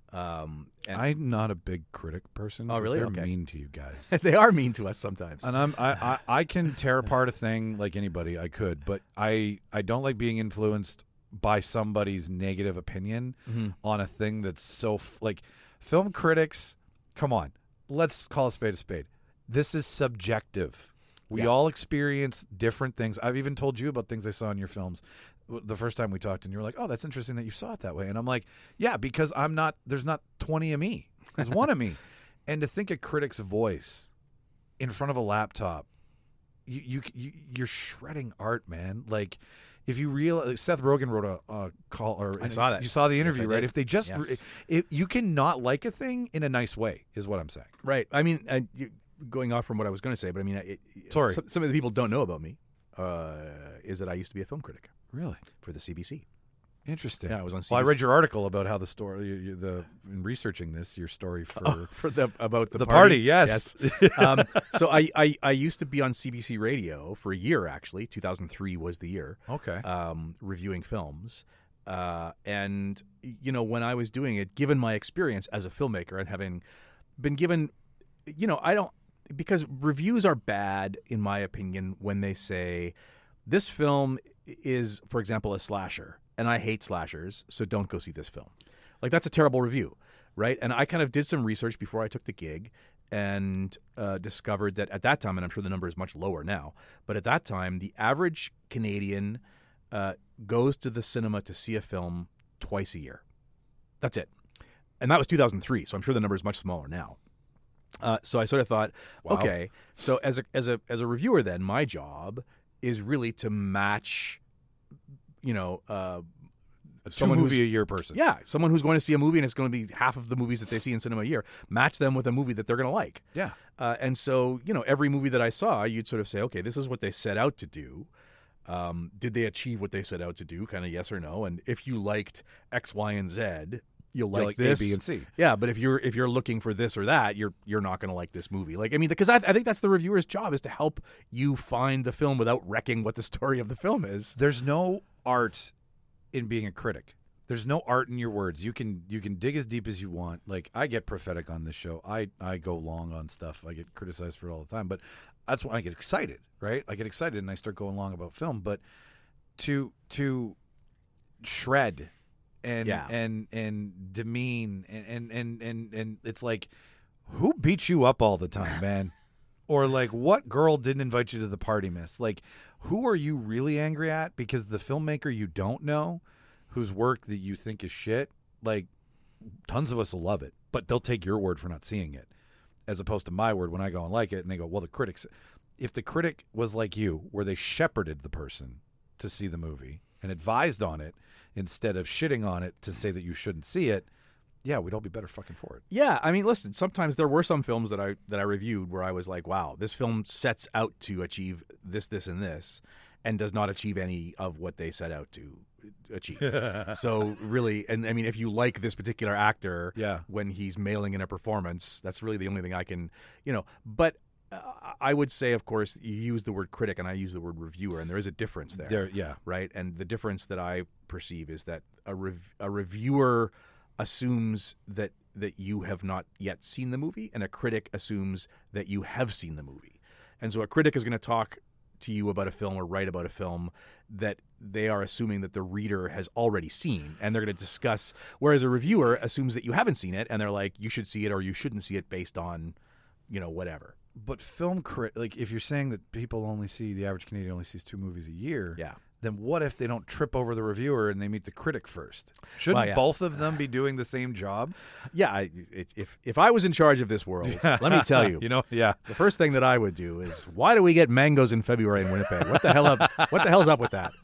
Um, and I'm not a big critic person. Oh, 'cause really? They're Okay. mean to you guys. they are mean to us sometimes. And I'm I, I, I can tear apart a thing like anybody. I could, but I I don't like being influenced by somebody's negative opinion Mm-hmm. on a thing that's so f- like film critics. Come on, let's call a spade a spade. This is subjective. We Yeah. all experience different things. I've even told you about things I saw in your films the first time we talked, and you were like, oh, that's interesting that you saw it that way. And I'm like, yeah, because I'm not, there's not twenty of me. There's one of me. And to think a critic's voice in front of a laptop, you, you, you you're shredding art, man. Like, if you realize, Seth Rogen wrote a, a call, or I saw that. You saw the interview, Yes, I right? did. If they just, Yes. if you cannot like a thing in a nice way, is what I'm saying. Right. I mean, uh, you, going off from what I was going to say, but I mean, it, Sorry. Some, some of the people don't know about me uh, is that I used to be a film critic Really for the C B C. interesting. Yeah, I was on Well, I C B C. read your article about how the story, you, you, the in researching this, your story for. Oh, for the about the, The party, yes. yes. um, so I, I I used to be on C B C Radio for a year. Actually, two thousand three was the year. Okay. Um, reviewing films, uh, and you know when I was doing it, given my experience as a filmmaker and having been given, you know, I don't because reviews are bad in my opinion when they say this film is, for example, a slasher, and I hate slashers, so don't go see this film. Like, that's a terrible review, right? And I kind of did some research before I took the gig and uh, discovered that at that time, and I'm sure the number is much lower now, but at that time, the average Canadian uh, goes to the cinema to see a film twice a year. That's it. And that was two thousand three, so I'm sure the number is much smaller now. Uh, so I sort of thought, Wow. okay, so as a as a as a reviewer, then my job is really to match, you know, uh, a two someone movie who's- a year person. yeah, someone who's going to see a movie and it's going to be half of the movies that they see in cinema a year. Match them with a movie that they're going to like. Yeah. Uh, and so, you know, every movie that I saw, you'd sort of say, okay, this is what they set out to do. Um, did they achieve what they set out to do? Kind of yes or no. And if you liked X, Y, and Z, you'll like, like A, this. B, and C. Yeah, but if you're if you're looking for this or that, you're you're not going to like this movie. Like, I mean, because I, I think that's the reviewer's job, is to help you find the film without wrecking what the story of the film is. There's no art in being a critic. There's no art in your words. You can you can dig as deep as you want. Like, I get prophetic on this show. I, I go long on stuff. I get criticized for it all the time. But that's when I get excited, right? I get excited and I start going long about film. But to to shred and Yeah. and and demean and, and and and and it's like, who beats you up all the time, man? Or like, what girl didn't invite you to the party, miss? Like, who are you really angry at? Because the filmmaker you don't know, whose work that you think is shit, like, tons of us will love it, but they'll take your word for not seeing it, as opposed to my word when I go and like it, and they go, well, the critics. If the critic was like you, where they shepherded the person to see the movie and advised on it instead of shitting on it to say that you shouldn't see it, yeah, we'd all be better fucking for it. Yeah, I mean, listen, sometimes there were some films that I that I reviewed where I was like, wow, this film sets out to achieve this, this, and this, and does not achieve any of what they set out to achieve. So really, and I mean, if you like this particular actor, Yeah. when he's mailing in a performance, that's really the only thing I can, you know, but I would say, of course, you use the word critic and I use the word reviewer, and there is a difference there. There, yeah. Right? And the difference that I perceive is that a, rev- a reviewer assumes that, that you have not yet seen the movie, and a critic assumes that you have seen the movie. And so a critic is going to talk to you about a film or write about a film that they are assuming that the reader has already seen, and they're going to discuss, whereas a reviewer assumes that you haven't seen it, and they're like, you should see it or you shouldn't see it based on, you know, whatever. But film crit, like if you're saying that people only see, the average Canadian only sees two movies a year, Yeah. then what if they don't trip over the reviewer and they meet the critic first? Shouldn't Well, yeah. both of them be doing the same job? Yeah, I, it, if if I was in charge of this world, let me tell you, You know, yeah. the first thing that I would do is, why do we get mangoes in February in Winnipeg? What the hell up? What the hell's up with that?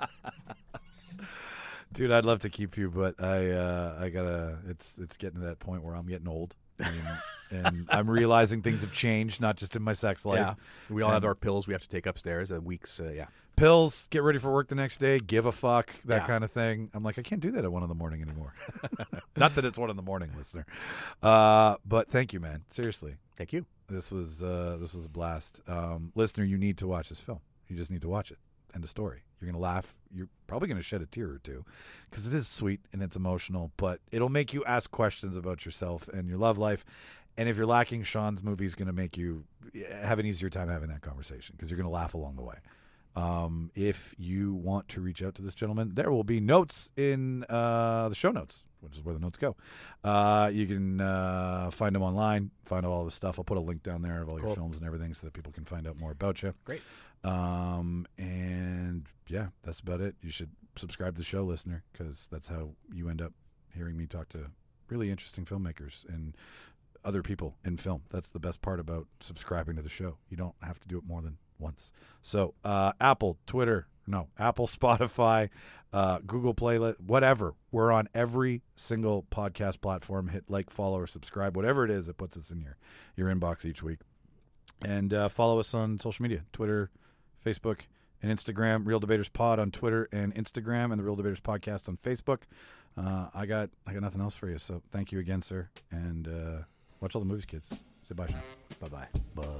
Dude, I'd love to keep you, but I uh, I gotta. It's it's getting to that point where I'm getting old, and, and I'm realizing things have changed, not just in my sex life. Yeah, we all have And our pills we have to take upstairs. Uh, weeks, uh, yeah. pills, get ready for work the next day, give a fuck, that Yeah. kind of thing. I'm like, I can't do that at one in the morning anymore. Not that it's one in the morning, listener. Uh, but thank you, man. Seriously, Thank you. this was uh, this was a blast. Um, listener, you need to watch this film. You just need to watch it. End of story. You're gonna laugh. You're probably gonna shed a tear or two, because it is sweet and it's emotional. But it'll make you ask questions about yourself and your love life. And if you're lacking, Sean's movie is gonna make you have an easier time having that conversation, because you're gonna laugh along the way. Um, if you want to reach out to this gentleman, there will be notes in uh, the show notes, which is where the notes go. Uh, you can uh, find them online, find all the stuff. I'll put a link down there of all your Cool. films and everything so that people can find out more about you. Great. Um, and yeah, that's about it. You should subscribe to the show, listener, because that's how you end up hearing me talk to really interesting filmmakers and other people in film. That's the best part about subscribing to the show. You don't have to do it more than once. So, uh, Apple, Twitter, no, Apple, Spotify, uh, Google Play, whatever. We're on every single podcast platform. Hit like, follow, or subscribe, whatever it is that puts us in your, your inbox each week. And uh, follow us on social media, Twitter, Facebook, and Instagram. Real Debaters Pod on Twitter and Instagram, and the Real Debaters Podcast on Facebook. Uh, I got I got nothing else for you, so thank you again, sir. And uh, watch all the movies, kids. Say bye, Sean. Bye-bye.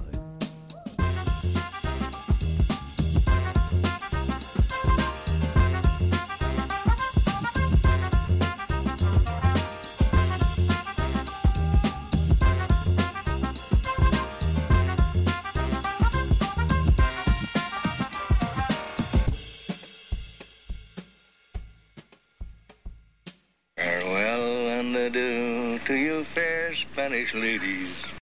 Bye. Farewell and adieu to you fair Spanish ladies.